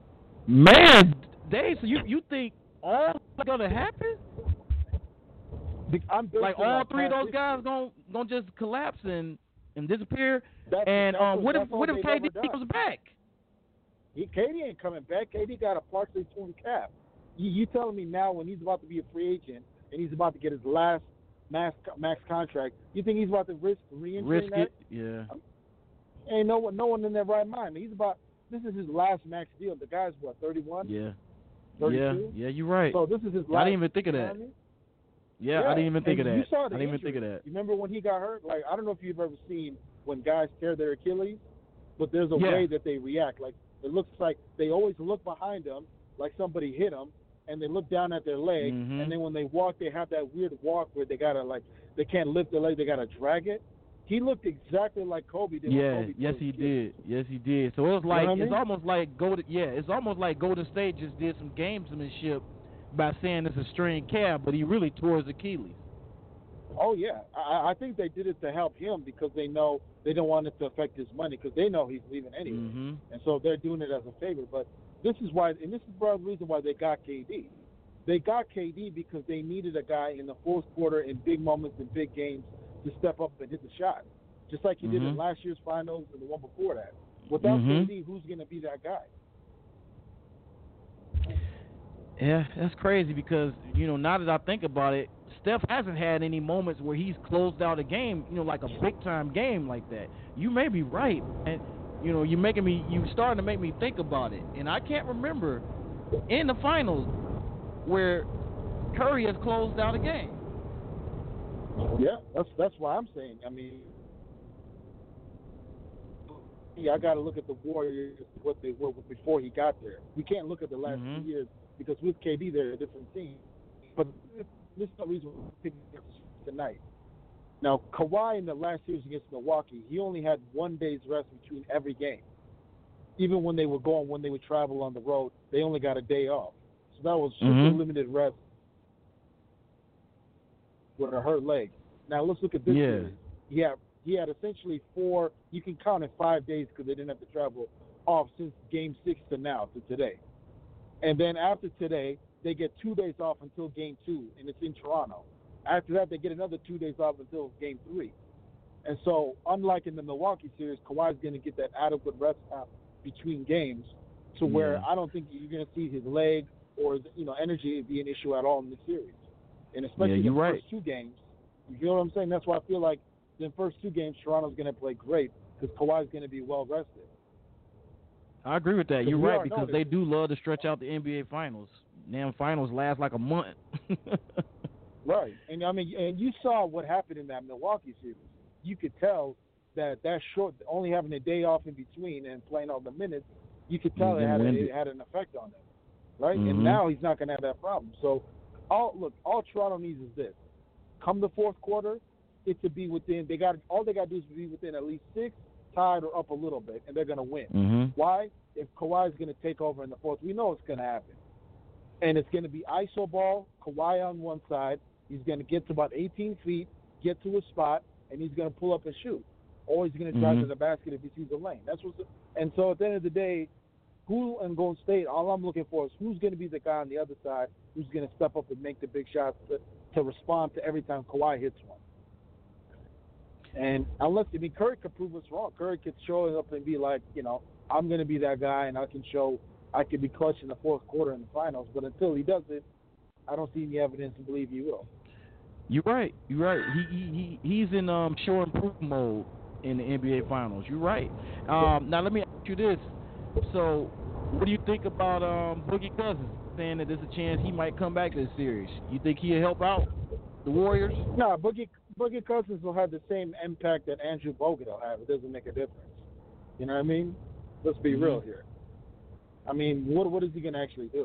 Man, Dave, so you, you think all that's going to happen? I'm like all three of those guys gonna gonna just collapse and, and disappear. That's, and that's um, what if what if K D comes back? He, K D ain't coming back. K D got a partially torn cap. You, you telling me now, when he's about to be a free agent and he's about to get his last max max contract, you think he's about to risk re-injuring Risk that? it, yeah. Um, ain't no one, no one in their right mind. He's about. This is his last max deal. The guy's what, thirty-one? Yeah. thirty-two? Yeah. Yeah, you're right. So this is his last. I didn't even think of that. Yeah, Yeah, I didn't even think and of that. You saw the I didn't injury. even think of that. You remember when he got hurt? Like, I don't know if you've ever seen when guys tear their Achilles, but there's a Yeah. way that they react. Like, it looks like they always look behind them, like somebody hit them, and they look down at their leg, mm-hmm. and then when they walk, they have that weird walk where they gotta like they can't lift their leg, they gotta drag it. He looked exactly like Kobe did. Yeah, when Kobe yes he did. Yes he did. So it was like, you know what I it's mean? almost like Golden. Yeah, it's almost like Golden State just did some gamesmanship by saying it's a strained calf, but he really tore his Achilles. Oh yeah, I, I think they did it to help him because they know they don't want it to affect his money because they know he's leaving anyway, mm-hmm. and so they're doing it as a favor. But this is why, and this is part of the reason why they got K D. They got K D because they needed a guy in the fourth quarter in big moments in big games to step up and hit the shot, just like he mm-hmm. did in last year's finals and the one before that. Without mm-hmm. K D, who's going to be that guy? Yeah, that's crazy because, you know, now that I think about it, Steph hasn't had any moments where he's closed out a game, you know, like a big-time game like that. You may be right, and, you know, you're making me, you starting to make me think about it. And I can't remember in the finals where Curry has closed out a game. Yeah, that's that's why I'm saying. I mean, yeah, I got to look at the Warriors, what they were before he got there. We can't look at the last mm-hmm. two years because with K D, they're a different team. But this is the reason we're picking tonight. Now, Kawhi in the last series against Milwaukee, he only had one day's rest between every game. Even when they were going, when they would travel on the road, they only got a day off. So that was super mm-hmm. limited rest with a hurt leg. Now let's look at this yeah. series. He had, he had essentially four, you can count it five days because they didn't have to travel off since game six to now, to today. And then after today, they get two days off until game two, and it's in Toronto. After that, they get another two days off until game three. And so, unlike in the Milwaukee series, Kawhi's going to get that adequate rest time between games to where yeah. I don't think you're going to see his leg or you know energy be an issue at all in this series, and especially Yeah, the you're right. first two games. You know what I'm saying? That's why I feel like the first two games Toronto's going to play great because Kawhi's going to be well rested. I agree with that. You're we right are because noticing. they do love to stretch out the N B A Finals. Damn, finals last like a month. Right, and I mean, and you saw what happened in that Milwaukee series. You could tell that that short, only having a day off in between and playing all the minutes, you could tell it He's had, a, winded. it had an effect on him, right? Mhm. And now he's not going to have that problem. So, all look, all Toronto needs is this: come the fourth quarter, it to be within. They got all they got to do is be within at least six, tied or up a little bit, and they're going to win. Mhm. Why? If Kawhi is going to take over in the fourth, we know it's going to happen, and it's going to be I S O ball. Kawhi on one side. He's going to get to about eighteen feet, get to a spot, and he's going to pull up and shoot. Or he's going to drive Mhm. to the basket if he sees a lane. That's what's. And so at the end of the day, who in Golden State, all I'm looking for is who's going to be the guy on the other side who's going to step up and make the big shots to, to respond to every time Kawhi hits one. And unless, I mean, Curry could prove us wrong. Curry could show up and be like, you know, I'm going to be that guy and I can show I could be clutch in the fourth quarter in the finals. But until he does it, I don't see any evidence to believe he will. You're right. You're right. He he, he he's in um show and prove mode in the N B A Finals. You're right. Um, now let me ask you this. So, what do you think about um Boogie Cousins saying that there's a chance he might come back to this series? You think he'll help out the Warriors? No, Boogie Boogie Cousins will have the same impact that Andrew Bogut will have. It doesn't make a difference. You know what I mean? Let's be Mm-hmm. real here. I mean, what what is he going to actually do?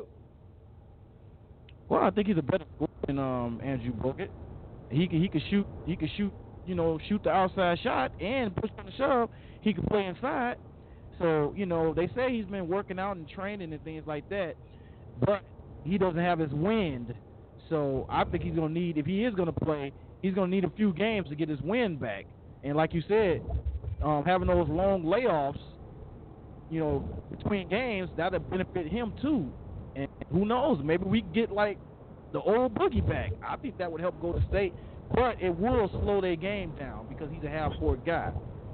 Well, I think he's a better scorer than um Andrew Bogut. He can he can shoot he can shoot you know shoot the outside shot and push on the shove. He can play inside. So you know they say he's been working out and training and things like that, but he doesn't have his wind. So I think he's gonna need if he is gonna play, he's gonna need a few games to get his wind back. And like you said, um, having those long layoffs, you know, between games that'll benefit him too. And who knows? Maybe we can get like the old Boogie back. I think that would help Golden State, but it will slow their game down because he's a half-court guy.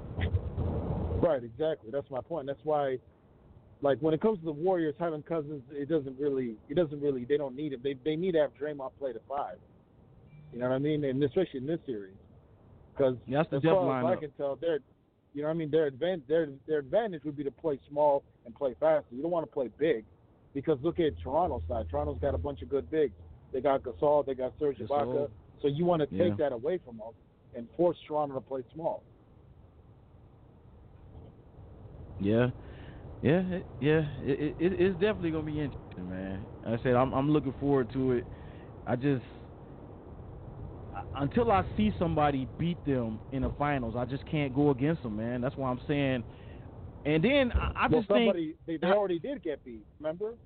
Right, exactly. That's my point. That's why, like, when it comes to the Warriors, having Cousins, it doesn't really, it doesn't really, they don't need him. They they need to have Draymond play the five. You know what I mean? And especially in this series, because Yeah, that's the as depth far as I lineup. can tell, they're, you know what I mean? Their advantage, their their advantage would be to play small and play faster. You don't want to play big, because look at Toronto's side. Toronto's got a bunch of good bigs. They got Gasol, they got Serge Gasol. Ibaka. So you want to take Yeah. that away from them and force Toronto to play small. Yeah, yeah, it- yeah. It, it, it's definitely gonna be interesting, man. Like I said, I'm I'm looking forward to it. I just I- until I see somebody beat them in the finals, I just can't go against them, man. That's why I'm saying. And then I, I Well, just think, somebody, they, they already did get beat, remember?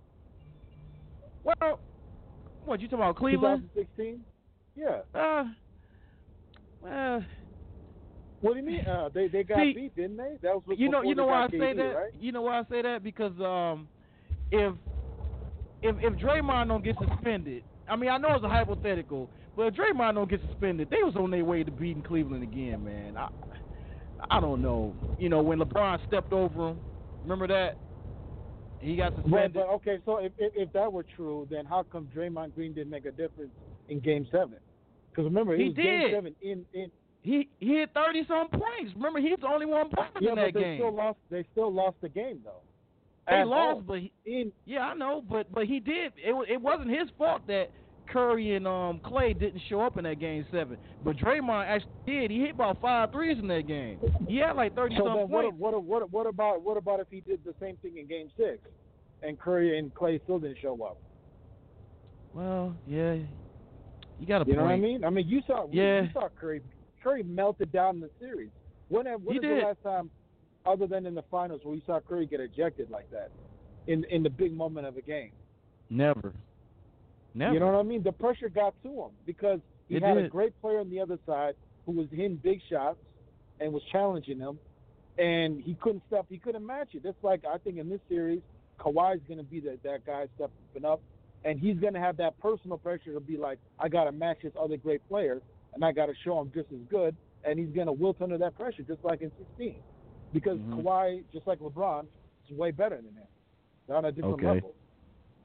well, what you talking about, Cleveland? twenty sixteen? Yeah. Uh, well, What do you mean? Uh, they they got See, beat, didn't they? That was you know, before you know they why I got say K D, that. right? You know why I say that because um, if if if Draymond don't get suspended, I mean I know it's a hypothetical, but if Draymond don't get suspended, they was on their way to beating Cleveland again, man. I I don't know. You know when LeBron stepped over him, remember that? He got But, suspended. but okay, so if, if if that were true, then how come Draymond Green didn't make a difference in Game Seven? Because remember, He it was Game did. Seven in in. He he hit thirty some points. Remember, he was the only one playing Yeah, in but that they game. still lost. They still lost the game though. They At lost, home. but he, in yeah, I know, but but he did. It wa- it wasn't his fault that Curry and um Clay didn't show up in that game seven. But Draymond actually did. He hit about five threes in that game. He had like thirty so some then what points. what what what about what about if he did the same thing in Game Six, and Curry and Clay still didn't show up? Well, yeah, you got a You point. know what I mean? I mean, you saw Yeah. you saw Curry. Curry melted down in the series. When when He is did. the last time, other than in the finals, where you saw Curry get ejected like that, in in the big moment of a game? Never, never. You know what I mean? The pressure got to him because he It had a did. great player on the other side who was hitting big shots and was challenging him, and he couldn't step. He couldn't match it. That's like I think in this series, Kawhi's going to be that that guy stepping up, and he's going to have that personal pressure to be like, I got to match this other great player, and I got to show him just as good, and he's going to wilt under that pressure just like in sixteen, because Mhm. Kawhi, just like LeBron, is way better than him. They're on a different Okay. level.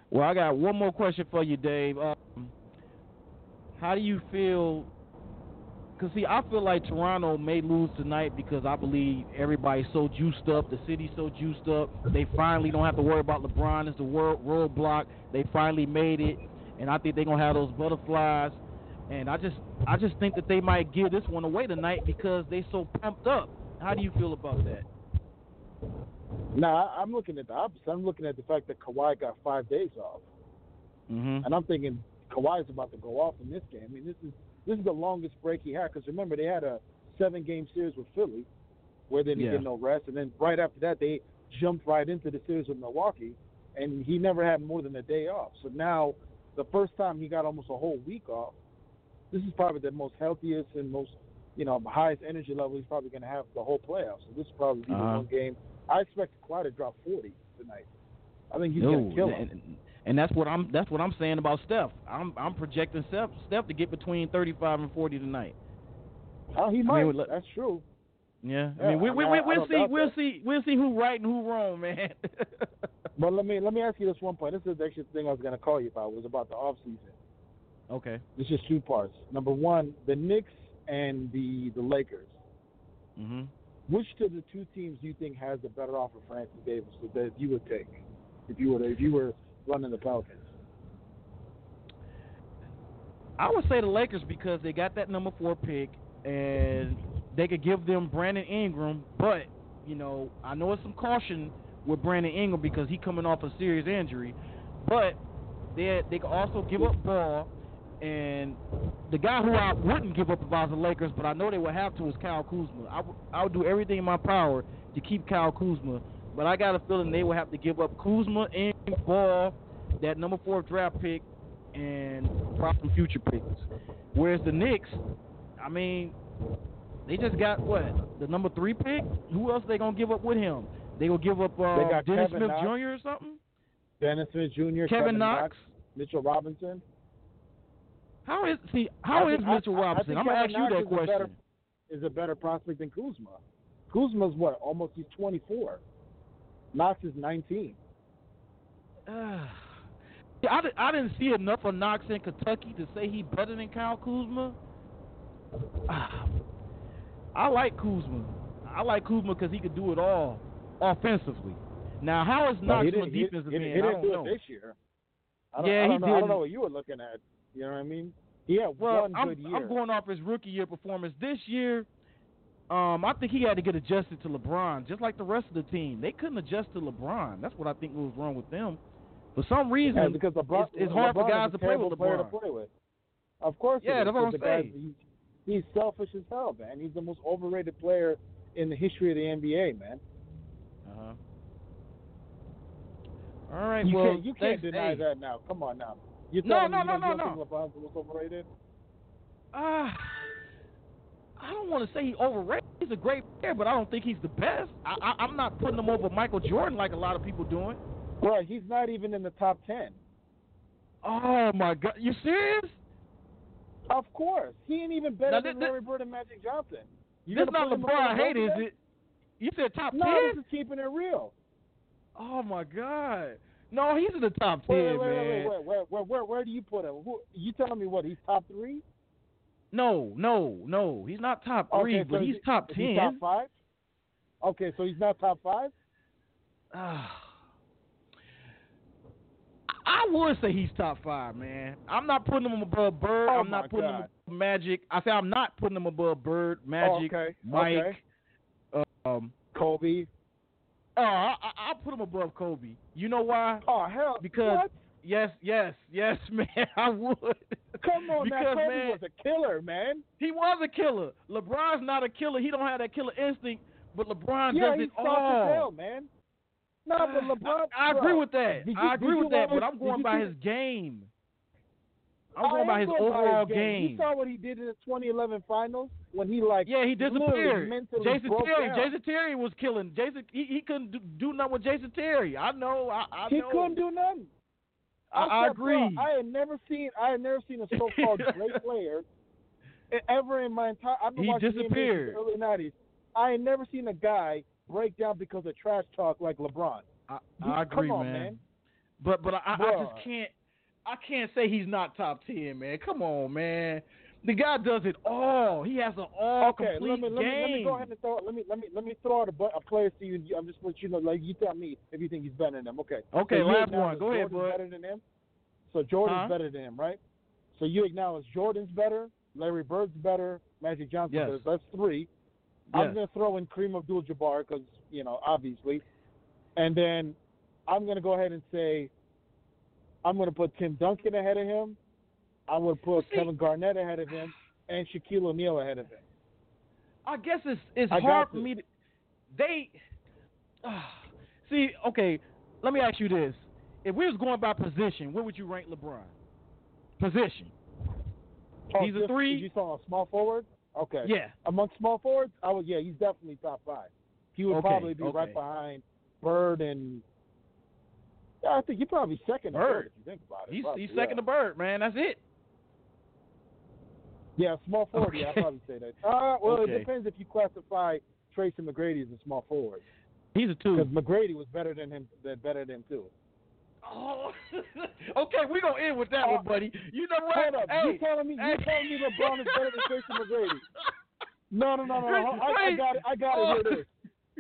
Well, I got one more question for you, Dave. Um, how do you feel? Because, see, I feel like Toronto may lose tonight because I believe everybody's so juiced up. The city's so juiced up. They finally don't have to worry about LeBron as the world roadblock. They finally made it, and I think they're going to have those butterflies. And I just I just think that they might give this one away tonight because they're so pumped up. How do you feel about that? Nah, I'm looking at the opposite. I'm looking at the fact that Kawhi got five days off. Mm-hmm. And I'm thinking Kawhi's about to go off in this game. I mean, this is this is the longest break he had because remember they had a seven-game series with Philly where they didn't Yeah. get no rest, and then right after that they jumped right into the series with Milwaukee, and he never had more than a day off. So now the first time he got almost a whole week off. This is probably the most healthiest and most, you know, highest energy level he's probably going to have the whole playoffs. So this is probably be Uh-huh. the one game. I expect Kawhi to drop forty tonight. I think he's No, going to kill him. and, and that's what I'm that's what I'm saying about Steph. I'm I'm projecting Steph Steph to get between thirty-five and forty tonight. Oh, he I might. mean, look- That's true. Yeah, Yeah, I mean we I we, mean, we I- I we'll don't see doubt we'll that. see we'll see who right and who wrong, man. But let me let me ask you this one point. This is the actual thing I was going to call you about. Was about the off season. Okay. It's just two parts. Number one, the Knicks and the the Lakers. Mm-hmm. Which of the two teams do you think has the better offer for Anthony Davis that you would take if you were if you were running the Pelicans? I would say the Lakers because they got that number four pick and they could give them Brandon Ingram, but you know I know it's some caution with Brandon Ingram because he coming off a serious injury, but they they could also give up Ball, and the guy who I wouldn't give up if I was the Lakers, but I know they would have to is Kyle Kuzma. I would I would do everything in my power to keep Kyle Kuzma, but I got a feeling they would have to give up Kuzma, Ingram, Ball, that number four draft pick, and probably some future picks. Whereas the Knicks, I mean, they just got what the number three pick. Who else they gonna give up with him? They gonna give up uh, They got Dennis Kevin Smith Knox. Junior or something? Dennis Smith Junior, Kevin, Kevin Knox. Knox, Mitchell Robinson. How is see? How I is think- I- Mitchell I- I Robinson? think I'm gonna Kevin ask you Knox that is a question. better- Is a better prospect than Kuzma. Kuzma's what? Almost he's twenty-four. Knox is nineteen. Uh, I, di- I didn't see enough of Knox in Kentucky to say he better than Kyle Kuzma. Ah, I like Kuzma. I like Kuzma because he could do it all offensively. Now, how is No, Knox he from a didn't, he, defensive he, end? he I didn't don't do know. it this year. I don't, Yeah, I he don't know, I don't didn't. know what you were looking at. You know what I mean? He had Well, one I'm, good year. I'm going off his rookie year performance. This year, um, I think he had to get adjusted to LeBron, just like the rest of the team. They couldn't adjust to LeBron. That's what I think was wrong with them. For some reason, yeah, because LeBron, it's, it's hard LeBron for guys is a to play with terrible player LeBron. to play with. Of course, Yeah, it is, that's what but I'm the guy- saying. He's, he's selfish as hell, man. He's the most overrated player in the history of the N B A, man. Uh-huh. All right, You well, can't, you can't thanks, deny hey. that now. Come on now. You're No, telling no, me no, you don't no, think no. LeBron's the most overrated? Uh, I don't want to say he's overrated. He's a great player, but I don't think he's the best. I, I, I'm not putting him over Michael Jordan like a lot of people doing. Bro, he's not even in the top ten. Oh, my God. You serious? Of course. He ain't even better Now, than thi- Larry Bird and Magic Johnson. You This gonna not put him LeBron over hate, is both of them? it? You said top No, ten? this is keeping it real. Oh, my God. No, he's in the top ten, Wait, wait, wait, man. wait, wait, wait, where, where, where do you put him? Who, you telling me what? He's top three? No, no, no. He's not top three, Okay, but so he's is he- top is ten. he top five? Okay, so he's not top five? Ah. I would say he's top five, man. I'm not putting him above Bird. Oh, I'm not my putting God. him above Magic. I say I'm not putting him above Bird, Magic, Oh, okay, Mike. okay. Um, Kobe. oh, I, I, I'll put him above Kobe. You know why? Oh, hell. Because what? yes, yes, yes, man. I would. Come on now, because, Kobe man, was a killer, man. he was a killer. LeBron's not a killer. He don't have that killer instinct, but LeBron Yeah, does he's it soft all. as hell, man. No, but LeBron. I, I bro, agree with that. did you- I agree did you with that, watch- but I'm did going you by see- his game. I'm I going am by his going by overall his game. You saw what he did in the twenty eleven finals when he like Yeah, he literally disappeared. mentally Jason broke Terry. down. Jason Terry was killing. Jason, he, he couldn't do, do nothing with Jason Terry. I know. I, I He know. couldn't do nothing. I, I said, bro, agree. I had never seen I had never seen a so-called great player e- ever in my entire. I've been He watching the N B A since disappeared. the early nineties. I had never seen a guy break down because of trash talk like LeBron. I, You- I agree, come on, man. man. But but I, I Bruh. just can't I can't say he's not top ten, man. Come on, man. The guy does it all. He has an all Okay, complete let me let game. me let me go ahead and throw let me let me let me throw out a, bu- a player to you. I'm just let you know, like you tell me if you think he's better than him. Okay. Okay, so you last acknowledge one. Go ahead, Jordan's bud. better than him. So Jordan's Huh? better than him, right? So you acknowledge Jordan's better, Larry Bird's better, Magic Johnson's Yes. better. That's three. Yes. I'm going to throw in Kareem Abdul-Jabbar because, you know, obviously. And then I'm going to go ahead and say I'm going to put Tim Duncan ahead of him. I'm going to put See, Kevin Garnett ahead of him and Shaquille O'Neal ahead of him. I guess it's it's I hard got for to. me to they uh, see, okay, let me ask you this. If we was going by position, where would you rank LeBron? Position. Oh, He's a just- three? You saw a small forward? Okay. Yeah. Among small forwards, I would. Yeah, he's definitely top five. He would Okay, probably be okay. right behind Bird and. Yeah, I think he's probably second to Bird. Bird if you think about it. He's Probably, he's yeah. second to Bird, man. That's it. Yeah, small forward. Okay. Yeah, I'd probably say that. Uh, well, Okay. it depends if you classify Tracy McGrady as a small forward. He's a two. Because McGrady was better than him. Than better than him too. Oh, okay, we're going to end with that Uh, one, buddy. You know what? Hold up, Hey, you telling me hey. you telling me LeBron is better than Tracy McGrady? No, no, no, no. no. I, I Wait. got it. I got Oh. to hear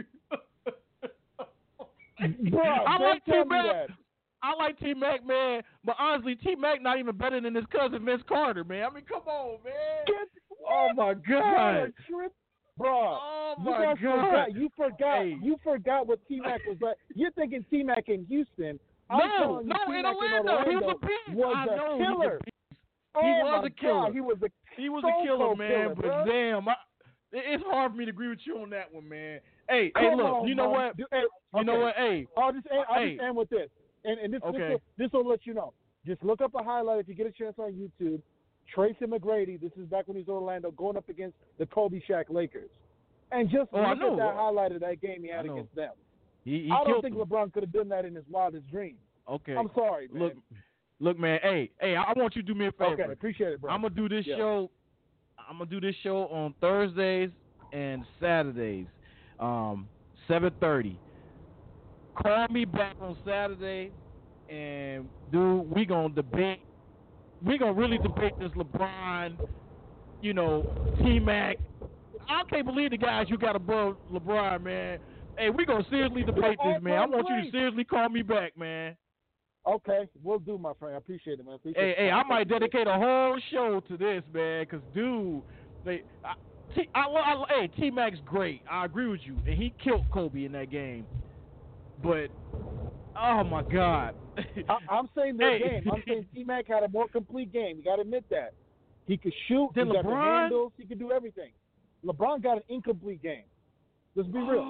this. Bro, I don't like tell me T-Mac. that. I like T-Mac, man, but honestly, T-Mac not even better than his cousin Vince Carter, man. I mean, come on, man. Get, Oh my You're God. a trip, bro. Oh you my guys God. Forgot, you forgot. Hey. You forgot what T-Mac was like. You're thinking T-Mac in Houston. I'm No, telling you, no, in T-Mac Orlando, he was Orlando a beast. was I a know, he's a killer. beast. Oh He was my a killer. God, he was a He was so a killer, cold man. killer, but bro. damn, I, it- it's hard for me to agree with you on that one, man. Hey, Come hey, look, on, you know man. what? Dude, hey, You know okay. what? Hey, I'll just end, I'll Hey. just end with this, and and this Okay. this, will, this will let you know. Just look up a highlight if you get a chance on YouTube. Tracy McGrady. This is back when he was in Orlando, going up against the Kobe Shaq Lakers, and just Oh, I look know. at that highlight of that game he I had know. against them. he, he I don't killed think them. LeBron could have done that in his wildest dreams. Okay. I'm sorry, man. Look, look, man. Hey, hey, I want you to do me a favor. okay, appreciate it, bro. I'm gonna do this Yeah. show. I'm gonna do this show on Thursdays and Saturdays, um, seven thirty. Call me back on Saturday, and dude, we gonna debate. We gonna really debate this LeBron, you know, T-Mac. I can't believe the guys you got above LeBron, man. Hey, we gonna seriously debate this, man. I want you to seriously call me back, man. Okay, we'll do, my friend. I appreciate it, man. Appreciate Hey, the hey, I time. might dedicate a whole show to this, man, because, dude, they, I, T, I, I, hey, T-Mac's great. I agree with you, and he killed Kobe in that game. But, oh, my God. I, I'm saying their Hey. game. I'm saying T-Mac had a more complete game. You got to admit that. He could shoot. Did he got the LeBron? handles. He could do everything. LeBron got an incomplete game. Let's be real.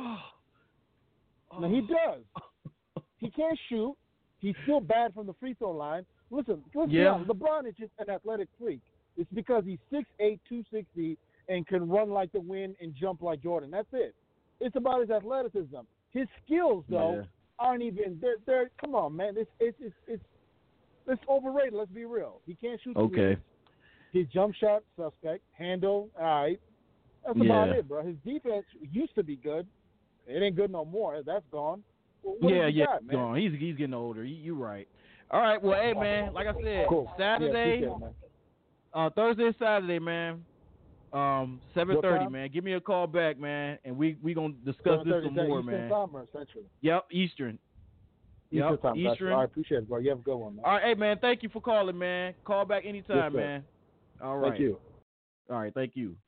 Oh. Now, he does. He can't shoot. He's still bad from the free throw line. Listen, let's be Yeah. honest. LeBron is just an athletic freak. It's because he's six eight, two sixty, and can run like the wind and jump like Jordan. That's it. It's about his athleticism. His skills, though, Yeah. aren't even. They're. They're. Come on, man. It's. It's. It's. It's, it's overrated. Let's be real. He can't shoot. Okay. threes. His jump shot suspect. Handle. All right. That's about Yeah. it, bro. His defense used to be good. It ain't good no more. That's gone. Well, what Yeah, has he yeah, got, man? gone. He's, he's getting older. You, you right. All right, well, hey, man, like I said, Cool. Saturday, Yeah, appreciate it, man. uh, Thursday, Saturday, man. Um, seven thirty, time? man. Give me a call back, man, and we we gonna discuss this seven thirty, some is that more, Eastern man. Time or Central? Yep, Eastern. Eastern Yep, time. Gotcha. Eastern. All right, appreciate it, bro. You have a good one, man. All right, hey, man. Thank you for calling, man. Call back anytime, Yes, sir. man. All right. Thank you. All right, thank you.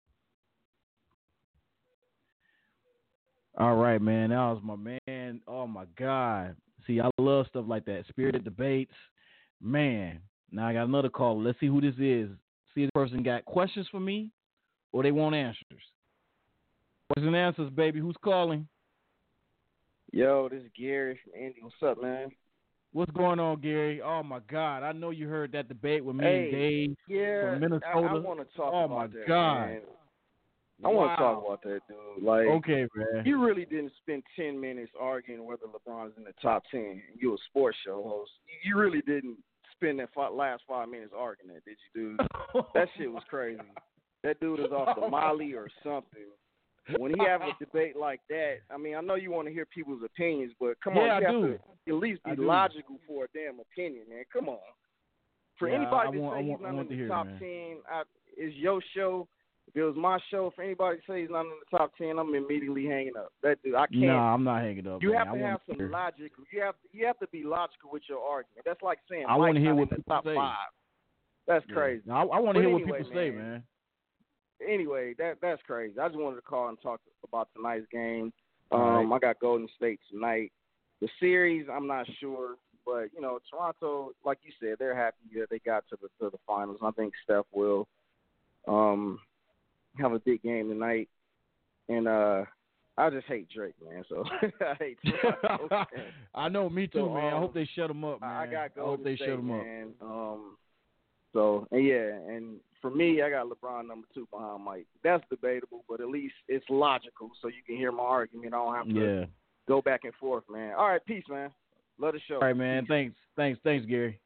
All right, man. That was my man. Oh my God. See, I love stuff like that. Spirited debates. Man. Now I got another call. Let's see who this is. See if the person got questions for me or they want answers. Questions and answers, baby. Who's calling? Yo, this is Gary from Indy. What's up, man? What's going on, Gary? Oh my God. I know you heard that debate with me Hey, and Dave Yeah, from Minnesota. I, I want to talk Oh, about my that, God. man. I want Wow. to talk about that, dude. Like, Okay, man. you really didn't spend ten minutes arguing whether LeBron's in the top ten. You're a sports show host. You really didn't spend that five, last five minutes arguing that, did you, dude? That shit was crazy. That dude is off the Molly or something. when he have a debate like that, I mean, I know you want to hear people's opinions, but come Yeah, on, you I have do. to at least be I do. logical for a damn opinion, man. Come on. For Yeah, anybody I to want- I say want- he's I not want in to the hear it, top man. ten, I, it's your show. If it was my show, for anybody to say he's not in the top ten, I'm immediately hanging up. That dude, I can't. No, I'm not hanging up. You man. have I to wanna have some hear- logic. You have you have to be logical with your argument. That's like saying I want wanna to hear what in the people top say. five. That's Yeah. crazy. No, I, I want But to hear anyway, what people say, man. man. Anyway, that that's crazy. I just wanted to call and talk about tonight's game. All Um, right. I got Golden State tonight. The series, I'm not sure, but you know, Toronto, like you said, they're happy that they got to the to the finals. I think Steph will um have a big game tonight, and uh, I just hate Drake, man. So I hate Toronto. man. I know, me too, So, man. I um, hope they shut him up, man. I got I hope Golden they State, shut him up. man. Um, so and yeah, and for me, I got LeBron number two behind Mike. That's debatable, but at least it's logical, so you can hear my argument. I don't have to Yeah. go back and forth, man. All right, peace, man. Love the show. All right, man. Peace. Thanks, thanks, thanks, Gary.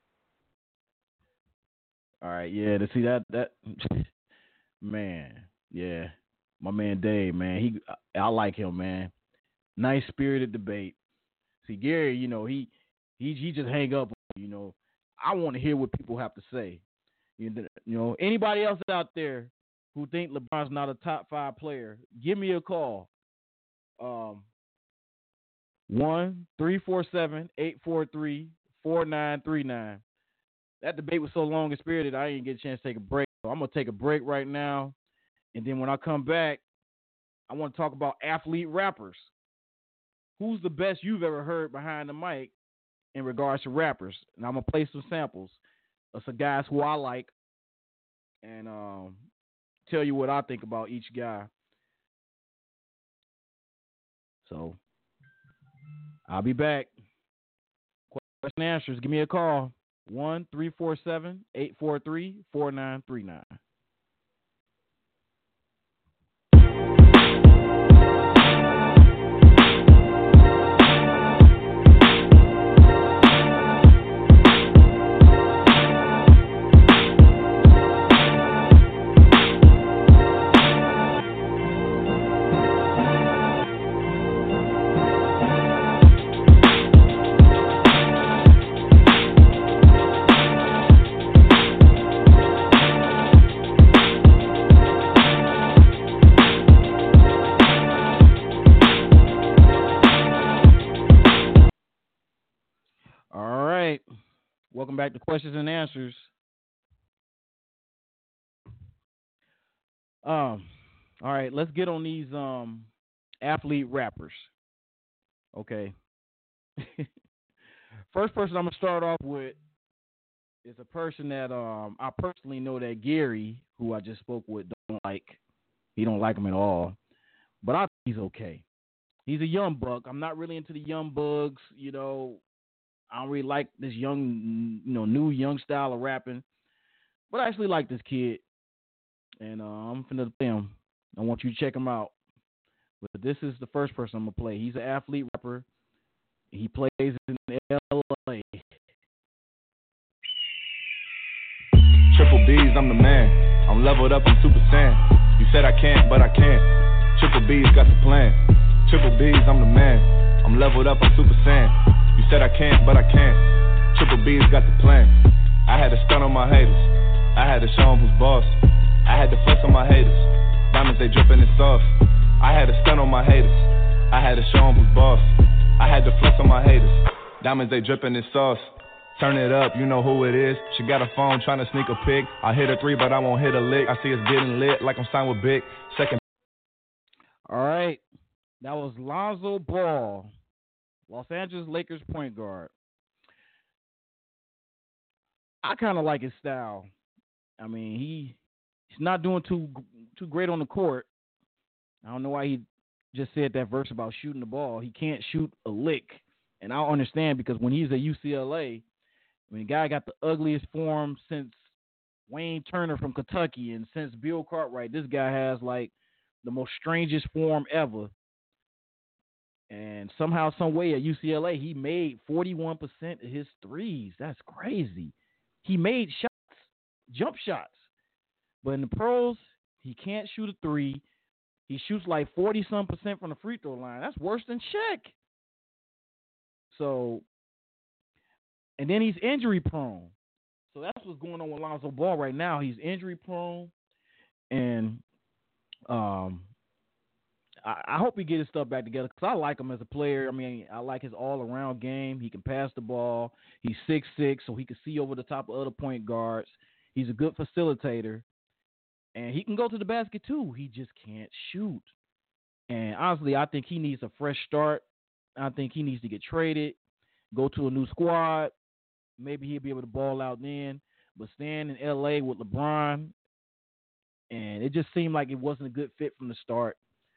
All right, yeah. To see that, that man, yeah, my man Dave, man. He, I like him, man. Nice spirited debate. See, Gary, you know, he, he, he just hang up. You know, I want to hear what people have to say. You know, anybody else out there who think LeBron's not a top five player, give me a call. Um, one three four seven eight four three four nine three nine. That debate was so long and spirited, I didn't get a chance to take a break. So I'm gonna take a break right now, and then when I come back, I want to talk about athlete rappers. Who's the best you've ever heard behind the mic in regards to rappers? And I'm gonna play some samples of some guys who I like, and um, tell you what I think about each guy. So I'll be back. Question and answers. Give me a call. one three four seven eight four three four nine three nine. All right. Welcome back to Questions and Answers. Um, all right, let's get on these um athlete rappers. Okay. First person I'm gonna start off with is a person that um I personally know that Gary, who I just spoke with, don't like. He don't like him at all. But I think he's okay. He's a young buck. I'm not really into the young bugs, you know. I don't really like this young, you know, new young style of rapping. But I actually like this kid. And uh, I'm finna play him. I want you to check him out. But this is the first person I'm going to play. He's an athlete rapper. He plays in L A. Triple B's, I'm the man. I'm leveled up, I'm super saiyan. You said I can't, but I can. Triple B's got the plan. Triple B's, I'm the man. I'm leveled up, I'm super saiyan. You said I can't, but I can. Triple B's got the plan. I had to stun on my haters. I had to show them who's boss. I had to flex on my haters. Diamonds, they drippin' and soft. I had to stun on my haters. I had to show them who's boss. I had to flex on my haters. Diamonds, they drippin' in sauce. Turn it up, you know who it is. She got a phone trying to sneak a pic. I hit a three, but I won't hit a lick. I see us getting lit like I'm signed with Big. Second. All right. That was Lonzo Ball, Los Angeles Lakers point guard. I kind of like his style. I mean, he he's not doing too too great on the court. I don't know why he just said that verse about shooting the ball. He can't shoot a lick. And I don't understand, because when he's at U C L A, I mean, the guy got the ugliest form since Wayne Turner from Kentucky, and since Bill Cartwright, this guy has like the most strangest form ever. And somehow, some way at U C L A, he made forty-one percent of his threes. That's crazy. He made shots, jump shots. But in the pros, he can't shoot a three. He shoots like forty some percent from the free throw line. That's worse than Shaq. So, and then he's injury prone. So that's what's going on with Lonzo Ball right now. He's injury prone, and um, I, I hope he gets his stuff back together because I like him as a player. I mean, I like his all-around game. He can pass the ball. He's six six, so he can see over the top of other point guards. He's a good facilitator, and he can go to the basket too. He just can't shoot. And honestly, I think he needs a fresh start. I think he needs to get traded, go to a new squad. Maybe he'll be able to ball out then. But staying in L A with LeBron, and it just seemed like it wasn't a good fit from the start.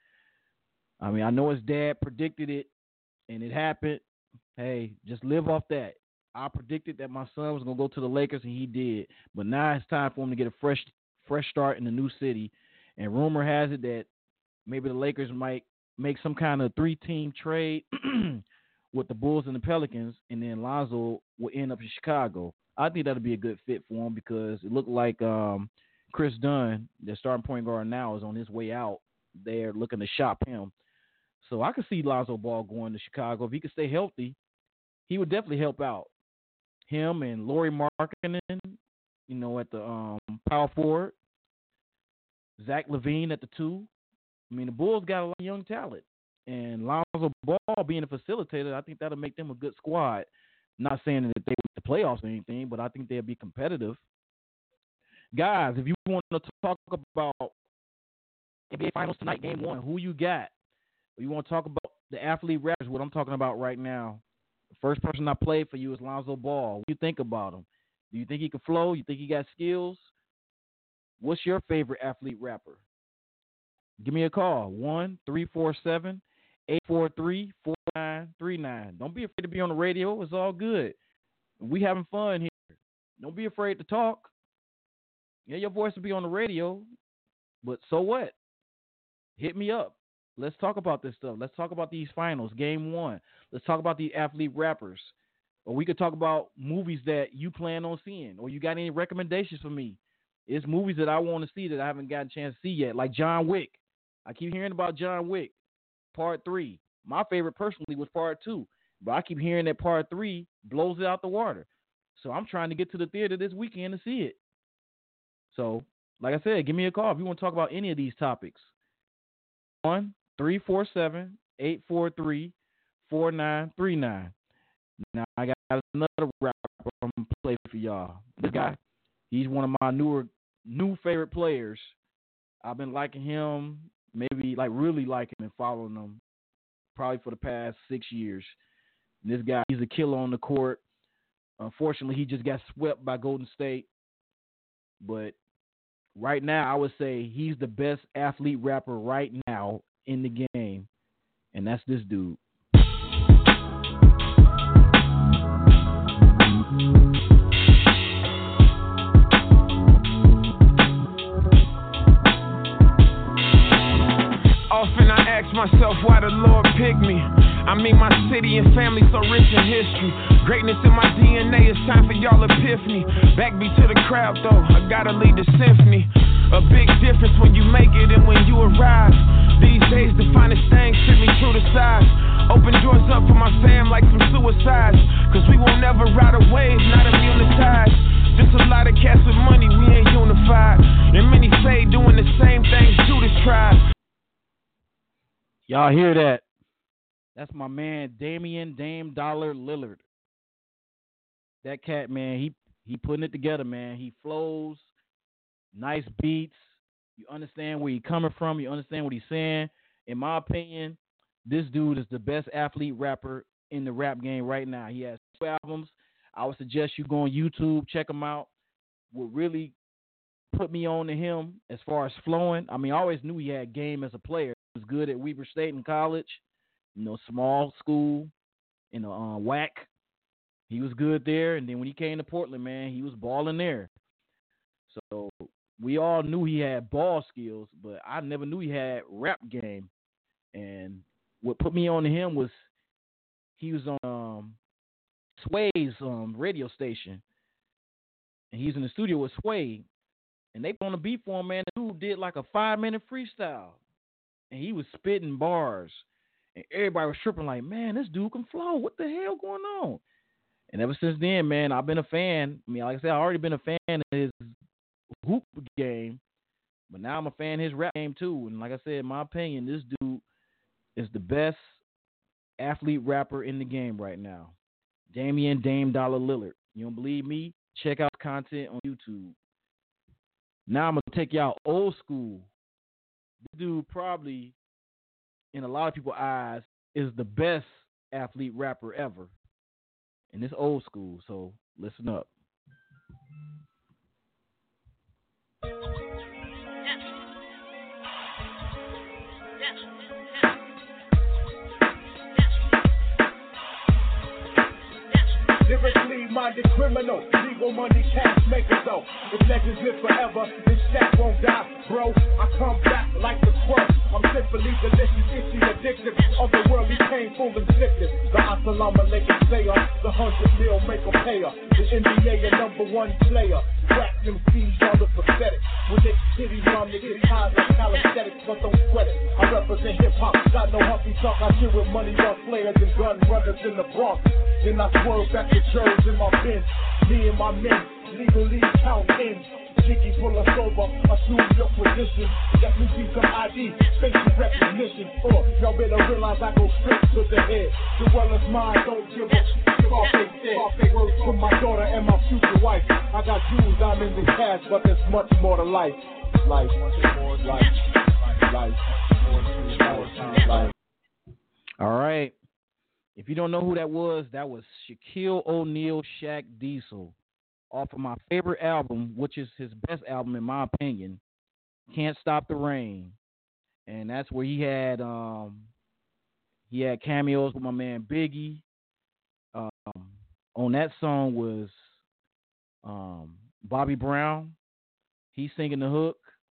I mean, I know his dad predicted it, and it happened. Hey, just live off that. I predicted that my son was going to go to the Lakers, and he did. But now it's time for him to get a fresh fresh start in the new city. And rumor has it that maybe the Lakers might make some kind of three-team trade with the Bulls and the Pelicans, and then Lonzo will end up in Chicago. I think that'll be a good fit for him because it looked like um, Chris Dunn, the starting point guard now, is on his way out. They're looking to shop him. So I could see Lonzo Ball going to Chicago. If he could stay healthy, he would definitely help out. Him and Lauri Markkanen, you know, at the um, power forward. Zach LaVine at the two. I mean, the Bulls got a lot of young talent. And Lonzo Ball being a facilitator, I think that'll make them a good squad. Not saying that they make the playoffs or anything, but I think they'll be competitive. Guys, if you want to talk about N B A Finals tonight, game one, who you got? Or you want to talk about the athlete rappers, what I'm talking about right now. The first person I played for you is Lonzo Ball. What do you think about him? Do you think he can flow? You think he got skills? What's your favorite athlete rapper? Give me a call, one three four seven, eight four three, four nine three nine. Don't be afraid to be on the radio. It's all good. We having fun here. Don't be afraid to talk. Yeah, your voice will be on the radio, but so what? Hit me up. Let's talk about this stuff. Let's talk about these finals, game one. Let's talk about the athlete rappers. Or we could talk about movies that you plan on seeing. Or you got any recommendations for me? It's movies that I want to see that I haven't gotten a chance to see yet, like John Wick. I keep hearing about John Wick, part three. My favorite personally was part two, but I keep hearing that part three blows it out the water. So I'm trying to get to the theater this weekend to see it. So, like I said, give me a call if you want to talk about any of these topics. one three four seven, eight four three, four nine three nine. Now, I got another rapper I'm going to play for y'all. This guy, he's one of my newer, new favorite players. I've been liking him, maybe like really liking and following him probably for the past six years. And this guy, he's a killer on the court. Unfortunately, he just got swept by Golden State. But right now, I would say he's the best athlete rapper right now in the game. And that's this dude. Often I ask myself why the Lord picked me. I mean, my city and family so rich in history. Greatness in my D N A, it's time for y'all epiphany. Backbeat to the crowd though, I gotta lead the symphony. A big difference when you make it and when you arrive. These days the finest things fit me true to size. Open doors up for my fam like some suicides. Cause we won't never ride a wave, not immunized. Just a lot of cats with money, we ain't unified. And many fade doing the same things Judas tried. Y'all hear that? That's my man Damian Dame Dollar Lillard. That cat, man, he he putting it together, man. He flows, nice beats. You understand where he's coming from. You understand what he's saying. In my opinion, this dude is the best athlete rapper in the rap game right now. He has two albums. I would suggest you go on YouTube, check him out. What really put me on to him as far as flowing, I mean, I always knew he had game as a player. He was good at Weber State in college, you know, small school, in a uh, W A C. He was good there, and then when he came to Portland, man, he was balling there. So we all knew he had ball skills, but I never knew he had rap game. And what put me on to him was he was on um, Sway's um, radio station, and he's in the studio with Sway, and they put on a beat for him, man. The dude did like a five-minute freestyle. and he was spitting bars, and everybody was tripping like, man, this dude can flow. What the hell going on? And ever since then, man, I've been a fan. I mean, like I said, I've already been a fan of his hoop game, but now I'm a fan of his rap game too. And like I said, in my opinion, this dude is the best athlete rapper in the game right now. Damian Dame Dollar Lillard. You don't believe me? Check out content on YouTube. Now I'm going to take y'all old school. This dude probably, in a lot of people's eyes, is the best athlete rapper ever. And it's old school, so listen up. Lyrically minded criminal, legal money, cash maker though. If legends live forever, this Shaq won't die, bro. I come back like the crow. I'm simply delicious, itchy, addictive. Of the world, he came full and sickness. The Assalamu Alaikum sayer, the hundred mil maker payer. The N B A, the number one player. Rap M Cs, all the pathetic. With their city run, they get high like calisthenics, but don't sweat it. I represent hip hop, got no humpy talk. I chill with money on players and gun runners in the Bronx. Then I swerve back to Jersey in my Benz. Me and my men legally count in. Jiggy pull us over, assume your position. Let me see some I D, facial recognition. Or y'all better realize I go straight to the head. The well as mine, don't give a Scarface dead. Scarface words to my daughter and my future wife. I got jewels, diamonds, and cash, but there's much more to life. Life, life, life, life, life. All right. If you don't know who that was, that was Shaquille O'Neal, Shaq Diesel, off of my favorite album, which is his best album in my opinion, Can't Stop the Rain. And that's where he had um, he had cameos with my man Biggie. Um, on that song was um, Bobby Brown. He's singing the hook.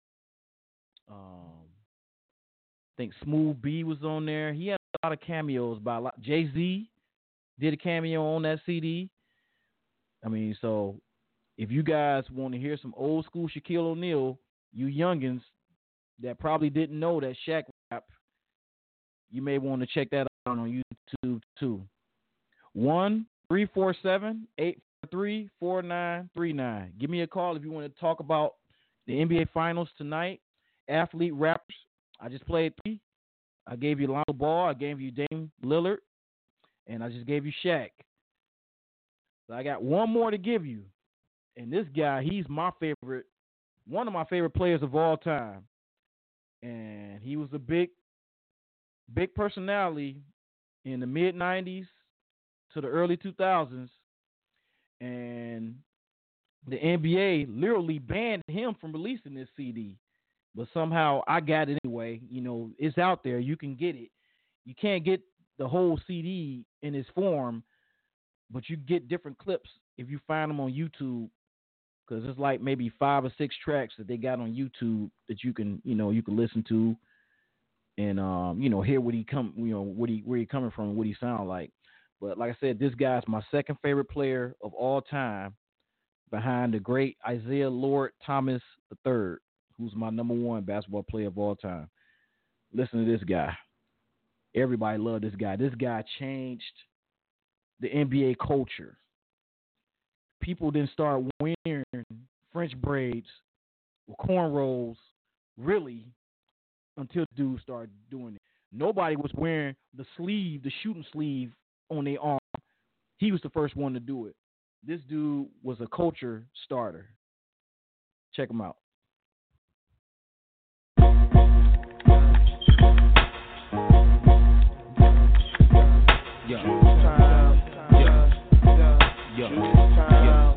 Um, I think Smooth B was on there. He had a lot of cameos by a lot. Jay-Z did a cameo on that C D. I mean, so if you guys want to hear some old school Shaquille O'Neal, you youngins that probably didn't know that Shaq rap, you may want to check that out on YouTube too. One three four seven eight four three four nine three nine. Give me a call if you want to talk about the N B A Finals tonight. Athlete rappers. I just played three. I gave you Lonzo Ball. I gave you Dame Lillard, and I just gave you Shaq. So I got one more to give you, and this guy, he's my favorite, one of my favorite players of all time, and he was a big, big personality in the mid nineties to the early two thousands, and the N B A literally banned him from releasing this C D. But somehow I got it anyway. You know, it's out there. You can get it. You can't get the whole C D in its form, but you get different clips if you find them on YouTube, because it's like maybe five or six tracks that they got on YouTube that you can, you know, you can listen to and, um, you know, hear what he come, you know, what he, where he coming from, what he sound like. But like I said, this guy's my second favorite player of all time behind the great Isaiah Lord Thomas the third. Who's my number one basketball player of all time. Listen to this guy. Everybody loved this guy. This guy changed the N B A culture. People didn't start wearing French braids or cornrows really until dudes started doing it. Nobody was wearing the sleeve, the shooting sleeve on their arm. He was the first one to do it. This dude was a culture starter. Check him out. Yo, yeah, yeah, yeah,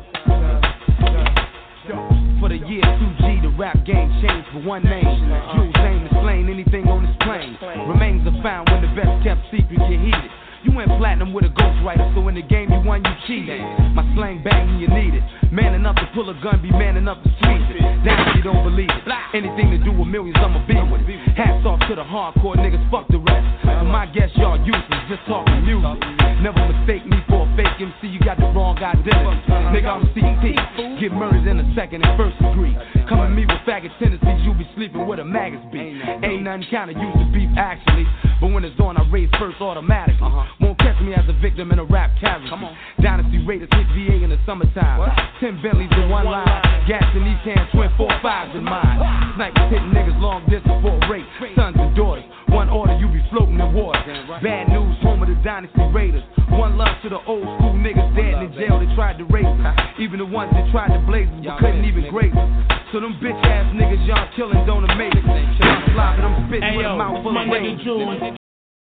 yeah. For the year two G, the rap game changed for one name. Jules aim to slain anything on this plane. Remains are found when the best kept secret get heated. You went platinum with a ghostwriter, so in the game you won, you cheated. My slang bang when you need it. Man enough to pull a gun, be man enough to squeeze it. Damn if you don't believe it. Anything to do with millions, I'ma be with it. Hats off to the hardcore niggas, fuck the rest. To my guess, y'all useless, just talking music. Never mistake me for a fake M C, you got the wrong identity. Nigga, I'm C T, get murdered in a second and first degree. Come at me with faggot tendencies, you be sleeping with a maggots be. Ain't nothing kinda used to beef actually, but when it's on I raise first automatically. Won't catch me as a victim in a rap casualty. Dynasty Raiders hit V A in the summertime. Ten Bentleys in one line, gas in each hand, twin four fives in mine. Snipers hitting niggas long distance for a rape. Sons and daughters, one order, you be floating in water. Bad news, home of the Dynasty Raiders. One love to the old school niggas dead in jail, they tried to raise us. Even the ones that tried to blaze us, but couldn't even graze us. So them bitch ass niggas y'all killing don't amaze us. I'm slopping, I'm spitting with a mouth full of rage.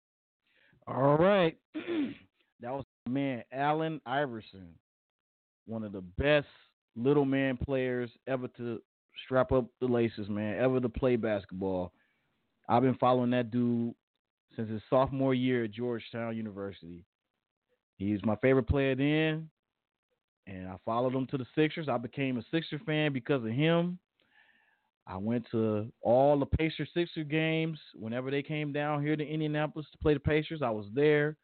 All right. That was my man Allen Iverson, one of the best little man players ever to strap up the laces, man, ever to play basketball. I've been following that dude since his sophomore year at Georgetown University. He's my favorite player then, and I followed him to the Sixers. I became a Sixer fan because of him. I went to all the Pacers Sixer games whenever they came down here to Indianapolis to play the Pacers. I was there.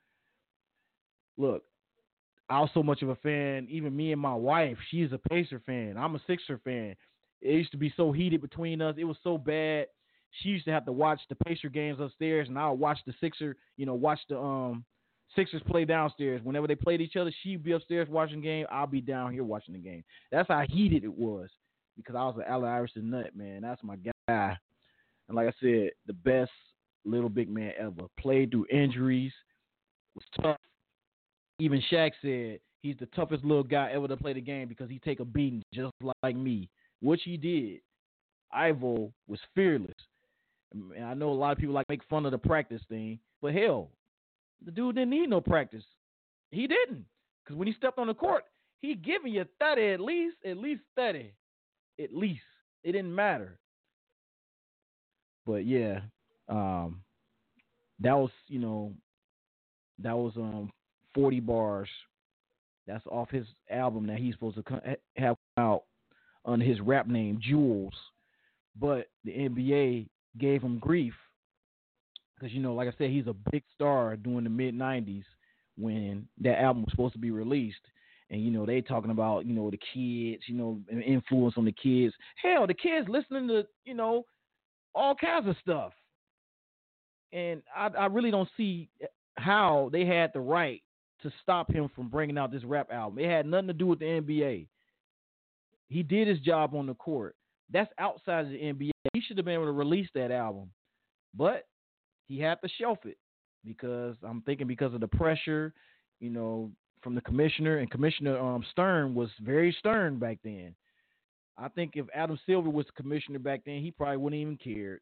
Look, I was so much of a fan. Even me and my wife, she's a Pacer fan. I'm a Sixer fan. It used to be so heated between us. It was so bad. She used to have to watch the Pacer games upstairs, and I would watch the Sixer, you know, watch the um Sixers play downstairs. Whenever they played each other, she'd be upstairs watching the game. I'll be down here watching the game. That's how heated it was because I was an Allen Iverson nut, man. That's my guy. And like I said, the best little big man ever. Played through injuries, was tough. Even Shaq said he's the toughest little guy ever to play the game because he take a beating just like me, which he did. Ivo was fearless. And I know a lot of people like to make fun of the practice thing, but hell, the dude didn't need no practice. He didn't. Because when he stepped on the court, he giving you thirty at least, at least thirty. At least. It didn't matter. But yeah, um, that was, you know, that was um forty bars. That's off his album that he's supposed to come, have come out under his rap name, Jules. But the N B A gave him grief because, you know, like I said, he's a big star during the mid nineties when that album was supposed to be released. And, you know, they talking about, you know, the kids, you know, influence on the kids. Hell, the kids listening to, you know, all kinds of stuff. And I, I really don't see how they had the right to stop him from bringing out this rap album. It had nothing to do with the N B A. He did his job on the court. That's outside of the N B A. He should have been able to release that album. But he had to shelf it because I'm thinking because of the pressure, you know, from the commissioner. And Commissioner um, Stern was very stern back then. I think if Adam Silver was the commissioner back then, he probably wouldn't even cared.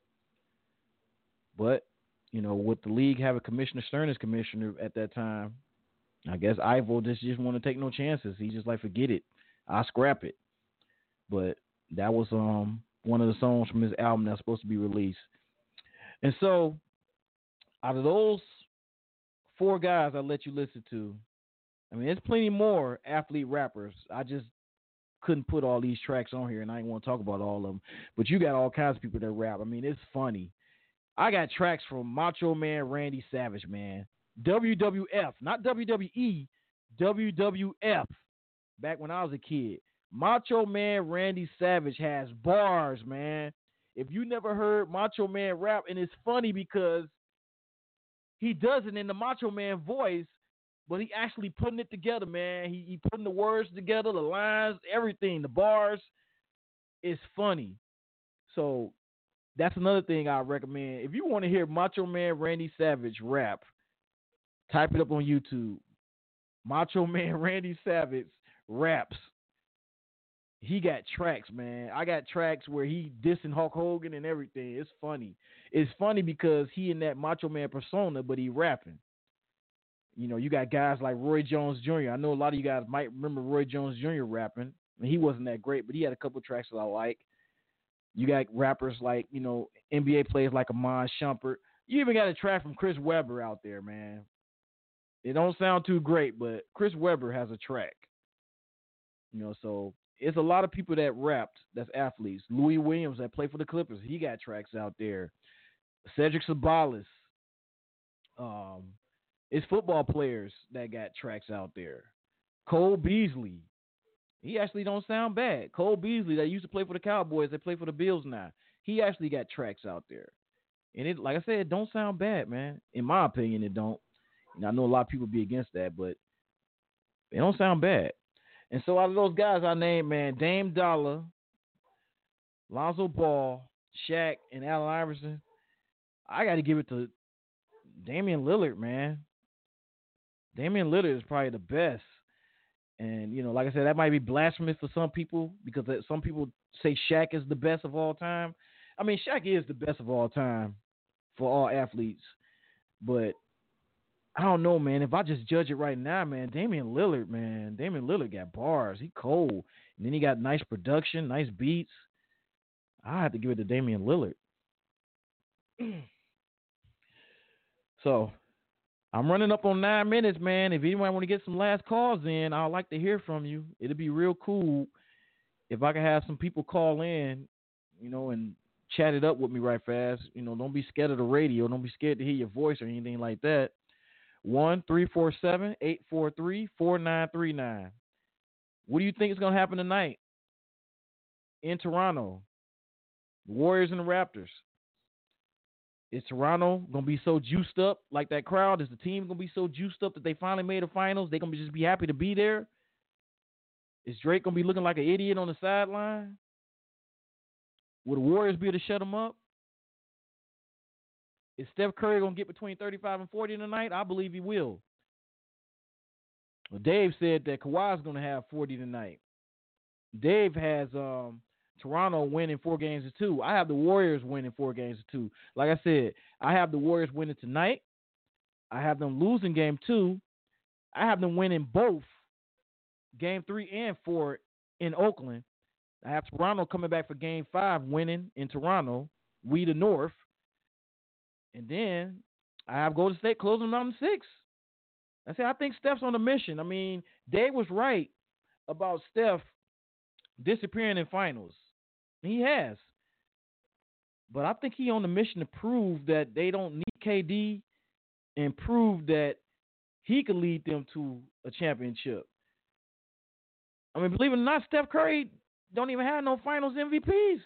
But, you know, with the league having Commissioner Stern as commissioner at that time, I guess Ivo just didn't want to take no chances. He just like, forget it. I'll scrap it. But that was um one of the songs from his album that's supposed to be released. And so, out of those four guys I let you listen to, I mean, there's plenty more athlete rappers. I just couldn't put all these tracks on here, and I didn't want to talk about all of them. But you got all kinds of people that rap. I mean, it's funny. I got tracks from Macho Man Randy Savage, man. W W F, not W W E, W W F. Back when I was a kid. Macho Man Randy Savage has bars, man. If you never heard Macho Man rap, and it's funny because he does it in the Macho Man voice, but he actually putting it together, man. He, he putting the words together, the lines, everything, the bars. It's funny. So that's another thing I recommend. If you want to hear Macho Man Randy Savage rap, type it up on YouTube. Macho Man Randy Savage raps. He got tracks, man. I got tracks where he dissing Hulk Hogan and everything. It's funny. It's funny because he in that Macho Man persona, but he rapping. You know, you got guys like Roy Jones Junior I know a lot of you guys might remember Roy Jones Junior rapping. And he wasn't that great, but he had a couple of tracks that I like. You got rappers like, you know, N B A players like Amon Shumpert. You even got a track from Chris Webber out there, man. It don't sound too great, but Chris Webber has a track. You know, so it's a lot of people that rapped that's athletes. Louis Williams that played for the Clippers, he got tracks out there. Cedric Sabalas. Um, It's football players that got tracks out there. Cole Beasley. He actually don't sound bad. Cole Beasley, that used to play for the Cowboys, that play for the Bills now. He actually got tracks out there. And it, like I said, it don't sound bad, man. In my opinion, it don't. And I know a lot of people be against that, but it don't sound bad. And so out of those guys I named, man, Dame Dollar, Lonzo Ball, Shaq, and Allen Iverson, I got to give it to Damian Lillard, man. Damian Lillard is probably the best. And, you know, like I said, that might be blasphemous for some people because some people say Shaq is the best of all time. I mean, Shaq is the best of all time for all athletes. But I don't know, man. If I just judge it right now, man, Damian Lillard, man, Damian Lillard got bars. He cold. And then he got nice production, nice beats. I have to give it to Damian Lillard. So I'm running up on nine minutes, man. If anyone want to get some last calls in, I'd like to hear from you. It'd be real cool if I could have some people call in, you know, and chat it up with me right fast. You know, don't be scared of the radio. Don't be scared to hear your voice or anything like that. one three four seven, eight four three, four nine three nine. What do you think is going to happen tonight in Toronto? The Warriors and the Raptors. Is Toronto going to be so juiced up like that crowd? Is the team going to be so juiced up that they finally made the finals? They're going to just be happy to be there? Is Drake going to be looking like an idiot on the sideline? Will the Warriors be able to shut him up? Is Steph Curry going to get between thirty-five and forty tonight? I believe he will. Well, Dave said that Kawhi's going to have forty tonight. Dave has um, Toronto winning four games to two. I have the Warriors winning four games to two. Like I said, I have the Warriors winning tonight. I have them losing game two. I have them winning both game three and four in Oakland. I have Toronto coming back for game five, winning in Toronto. We the North. And then I have Golden State closing them out in six. I say I think Steph's on a mission. I mean, Dave was right about Steph disappearing in finals. He has. But I think he on the mission to prove that they don't need K D and prove that he could lead them to a championship. I mean, believe it or not, Steph Curry don't even have no finals M V Ps.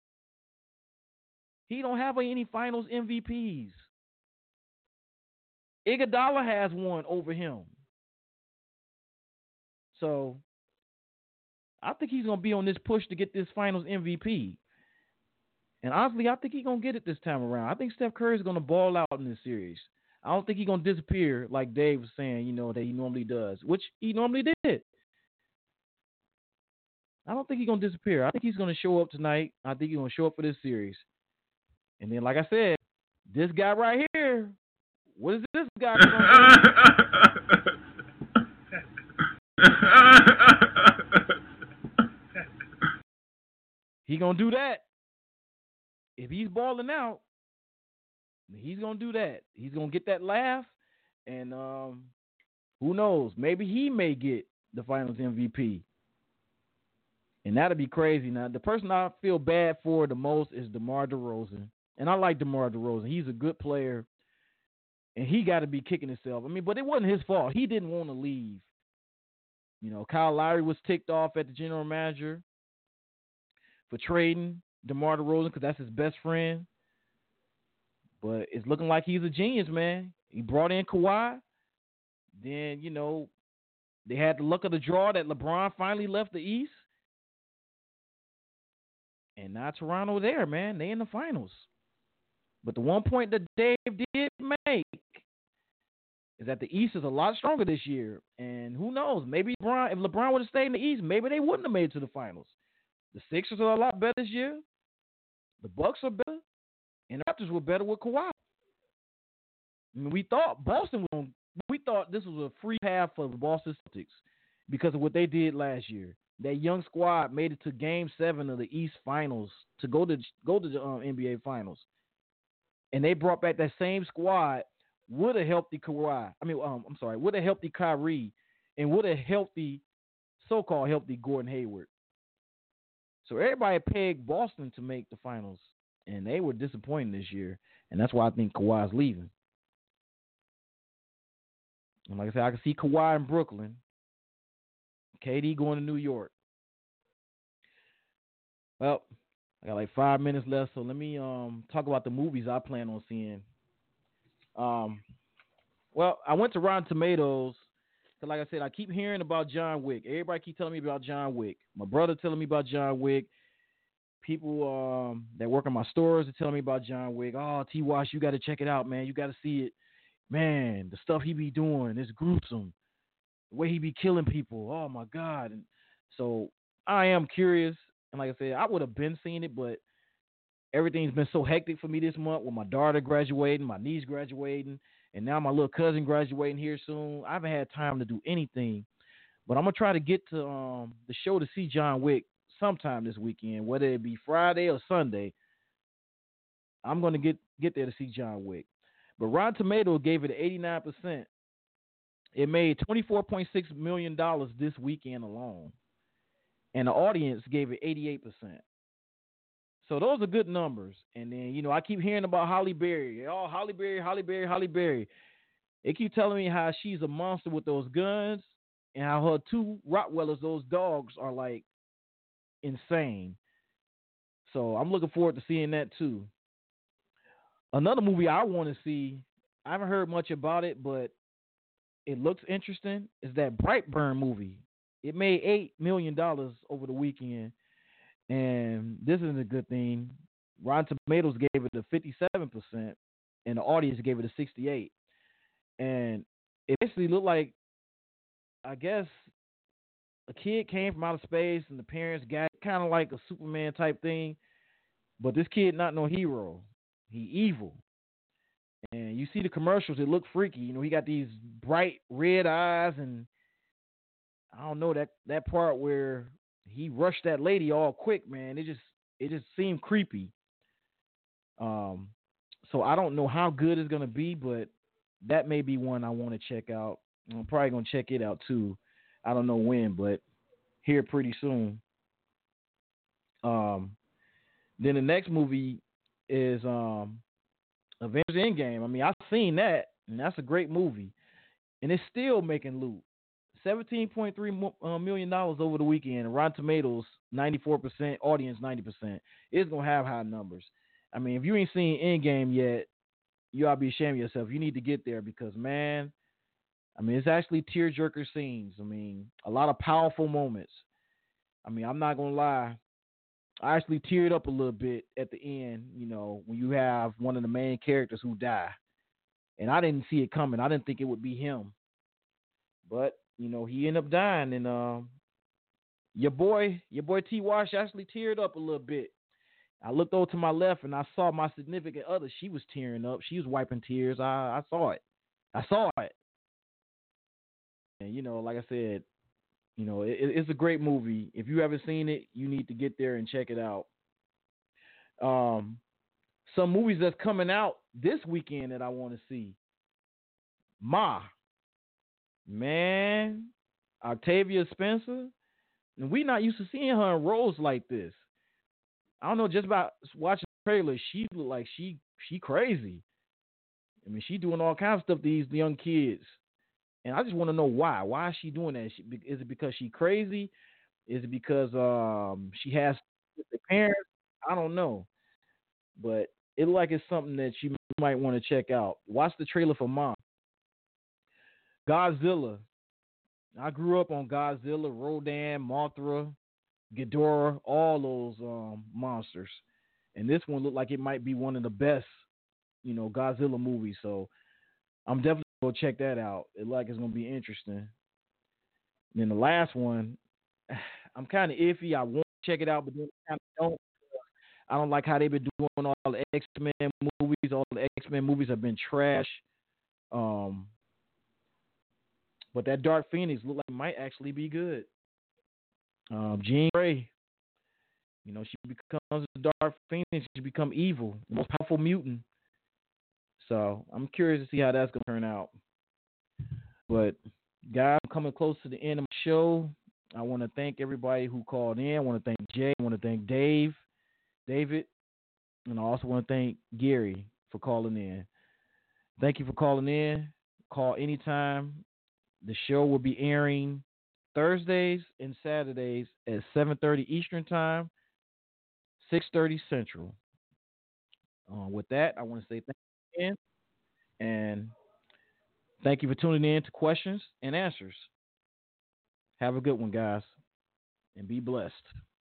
He don't have any finals M V Ps. Iguodala has one over him. So I think he's going to be on this push to get this finals M V P. And honestly, I think he's going to get it this time around. I think Steph Curry is going to ball out in this series. I don't think he's going to disappear like Dave was saying, you know, that he normally does, which he normally did. I don't think he's going to disappear. I think he's going to show up tonight. I think he's going to show up for this series. And then, like I said, this guy right here, what is this guy going to do? He going to do that. If he's balling out, he's going to do that. He's going to get that laugh. And um, who knows? Maybe he may get the finals M V P. And that'd be crazy. Now, the person I feel bad for the most is DeMar DeRozan. And I like DeMar DeRozan. He's a good player. And he got to be kicking himself. I mean, but it wasn't his fault. He didn't want to leave. You know, Kyle Lowry was ticked off at the general manager for trading DeMar DeRozan because that's his best friend. But it's looking like he's a genius, man. He brought in Kawhi. Then, you know, they had the luck of the draw that LeBron finally left the East. And now Toronto there, man. They in the finals. But the one point that Dave did make is that the East is a lot stronger this year. And who knows? Maybe LeBron, if LeBron would have stayed in the East, maybe they wouldn't have made it to the finals. The Sixers are a lot better this year. The Bucks are better. And the Raptors were better with Kawhi. I mean, we thought Boston was we thought this was a free path for the Boston Celtics because of what they did last year. That young squad made it to Game Seven of the East Finals to go to go to the um, N B A Finals, and they brought back that same squad with a healthy Kawhi. I mean, um, I'm sorry, with a healthy Kyrie, and with a healthy, so-called healthy Gordon Hayward. So everybody pegged Boston to make the finals, and they were disappointed this year, and that's why I think Kawhi's leaving. And like I said, I can see Kawhi in Brooklyn. K D going to New York. Well, I got like five minutes left, so let me um talk about the movies I plan on seeing. Um, well, I went to Rotten Tomatoes. Cause like I said, I keep hearing about John Wick. Everybody keep telling me about John Wick. My brother telling me about John Wick. People um, that work in my stores are telling me about John Wick. Oh, T-Wash, you got to check it out, man. You got to see it. Man, the stuff he be doing is gruesome. The way he be killing people. Oh, my God. And so I am curious. And like I said, I would have been seeing it, but everything's been so hectic for me this month with my daughter graduating, my niece graduating, and now my little cousin graduating here soon. I haven't had time to do anything. But I'm going to try to get to um, the show to see John Wick sometime this weekend, whether it be Friday or Sunday. I'm going to get, get there to see John Wick. But Rotten Tomatoes gave it eighty-nine percent. It made twenty-four point six million dollars this weekend alone. And the audience gave it eighty-eight percent. So those are good numbers. And then, you know, I keep hearing about Halle Berry. Oh, Halle Berry, Halle Berry, Halle Berry. They keep telling me how she's a monster with those guns and how her two Rottweilers, those dogs, are like insane. So I'm looking forward to seeing that too. Another movie I want to see, I haven't heard much about it, but it looks interesting, is that Brightburn movie. It made eight million dollars over the weekend, and this is a good thing. Rotten Tomatoes gave it a fifty-seven percent, and the audience gave it a sixty-eight percent. And it basically looked like, I guess, a kid came from outer space, and the parents got kind of like a Superman type thing, but this kid not no hero. He evil. And you see the commercials, it look freaky. You know, he got these bright red eyes, and I don't know, that, that part where he rushed that lady all quick, man. It just it just seemed creepy. Um, so I don't know how good it's gonna be, but that may be one I want to check out. I'm probably gonna check it out too. I don't know when, but here pretty soon. Um, then the next movie is um, Avengers Endgame. I mean, I've seen that, and that's a great movie, and it's still making loot. seventeen point three million dollars over the weekend. Rotten Tomatoes, ninety-four percent. Audience, ninety percent. It's going to have high numbers. I mean, if you ain't seen Endgame yet, you ought to be ashamed of yourself. You need to get there because, man, I mean, it's actually tearjerker scenes. I mean, a lot of powerful moments. I mean, I'm not going to lie. I actually teared up a little bit at the end, you know, when you have one of the main characters who die. And I didn't see it coming. I didn't think it would be him. But, you know, he ended up dying. And um, your boy, your boy T. Wash actually teared up a little bit. I looked over to my left and I saw my significant other. She was tearing up. She was wiping tears. I, I saw it. I saw it. And, you know, like I said, you know, it, it's a great movie. If you haven't seen it, you need to get there and check it out. Um, some movies that's coming out this weekend that I want to see. Ma. Man, Octavia Spencer. And we not used to seeing her in roles like this. I don't know, just about watching the trailer, she look like she she crazy. I mean, she doing all kinds of stuff to these young kids. And I just want to know why. Why is she doing that? She, is it because she crazy? Is it because um, she has the parents? I don't know. But it look like it's something that you might want to check out. Watch the trailer for Mom. Godzilla. I grew up on Godzilla, Rodan, Mothra, Ghidorah, all those um, monsters. And this one looked like it might be one of the best, you know, Godzilla movies. So I'm definitely go check that out. It like it's gonna be interesting. And then the last one, I'm kind of iffy. I want to check it out, but then I kind of don't. I don't like how they've been doing all the X-Men movies. All the X-Men movies have been trash. Um, but that Dark Phoenix look like it might actually be good. Um, Jean Grey, you know, she becomes the Dark Phoenix. She become evil, the most powerful mutant. So I'm curious to see how that's going to turn out. But, guys, I'm coming close to the end of my show. I want to thank everybody who called in. I want to thank Jay. I want to thank Dave, David. And I also want to thank Gary for calling in. Thank you for calling in. Call anytime. The show will be airing Thursdays and Saturdays at seven thirty Eastern Time, six thirty Central. Uh, with that, I want to say thank you again, and thank you for tuning in to Questions and Answers. Have a good one, guys, and be blessed.